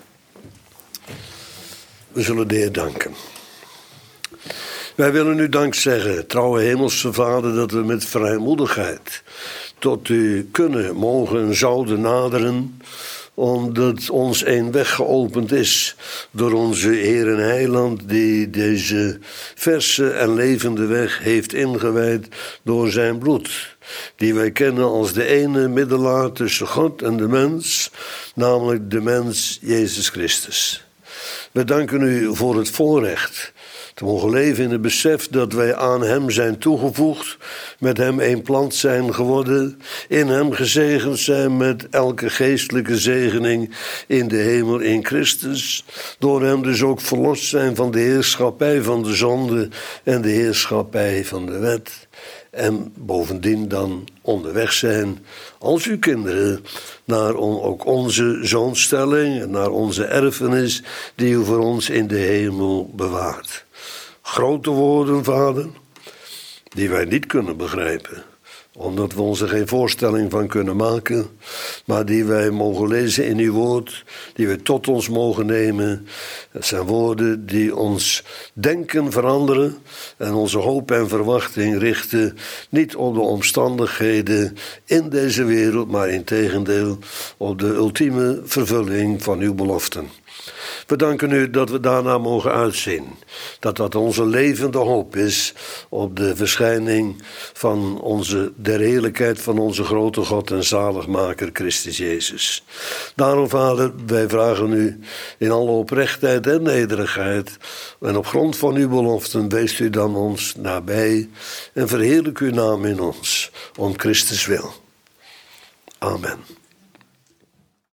We zullen de Heer danken. Wij willen u dank zeggen, trouwe hemelse Vader, dat we met vrijmoedigheid tot u kunnen, mogen en zouden naderen omdat ons een weg geopend is door onze Heer en Heiland, die deze verse en levende weg heeft ingewijd door zijn bloed, die wij kennen als de ene middelaar tussen God en de mens, namelijk de mens Jezus Christus. We danken u voor het voorrecht te mogen leven in het besef dat wij aan hem zijn toegevoegd, met hem één plant zijn geworden, in hem gezegend zijn met elke geestelijke zegening in de hemel in Christus, door hem dus ook verlost zijn van de heerschappij van de zonde en de heerschappij van de wet. En bovendien dan onderweg zijn als uw kinderen naar ook onze zoonstelling en naar onze erfenis die u voor ons in de hemel bewaart. Grote woorden, Vader, die wij niet kunnen begrijpen, omdat we ons er geen voorstelling van kunnen maken, maar die wij mogen lezen in uw woord, die we tot ons mogen nemen. Het zijn woorden die ons denken veranderen en onze hoop en verwachting richten niet op de omstandigheden in deze wereld, maar integendeel op de ultieme vervulling van uw beloften. We danken u dat we daarna mogen uitzien. Dat onze levende hoop is op de verschijning van der heerlijkheid van onze grote God en zaligmaker Christus Jezus. Daarom, Vader, wij vragen u in alle oprechtheid en nederigheid en op grond van uw beloften, wees u dan ons nabij en verheerlijk uw naam in ons, om Christus wil. Amen.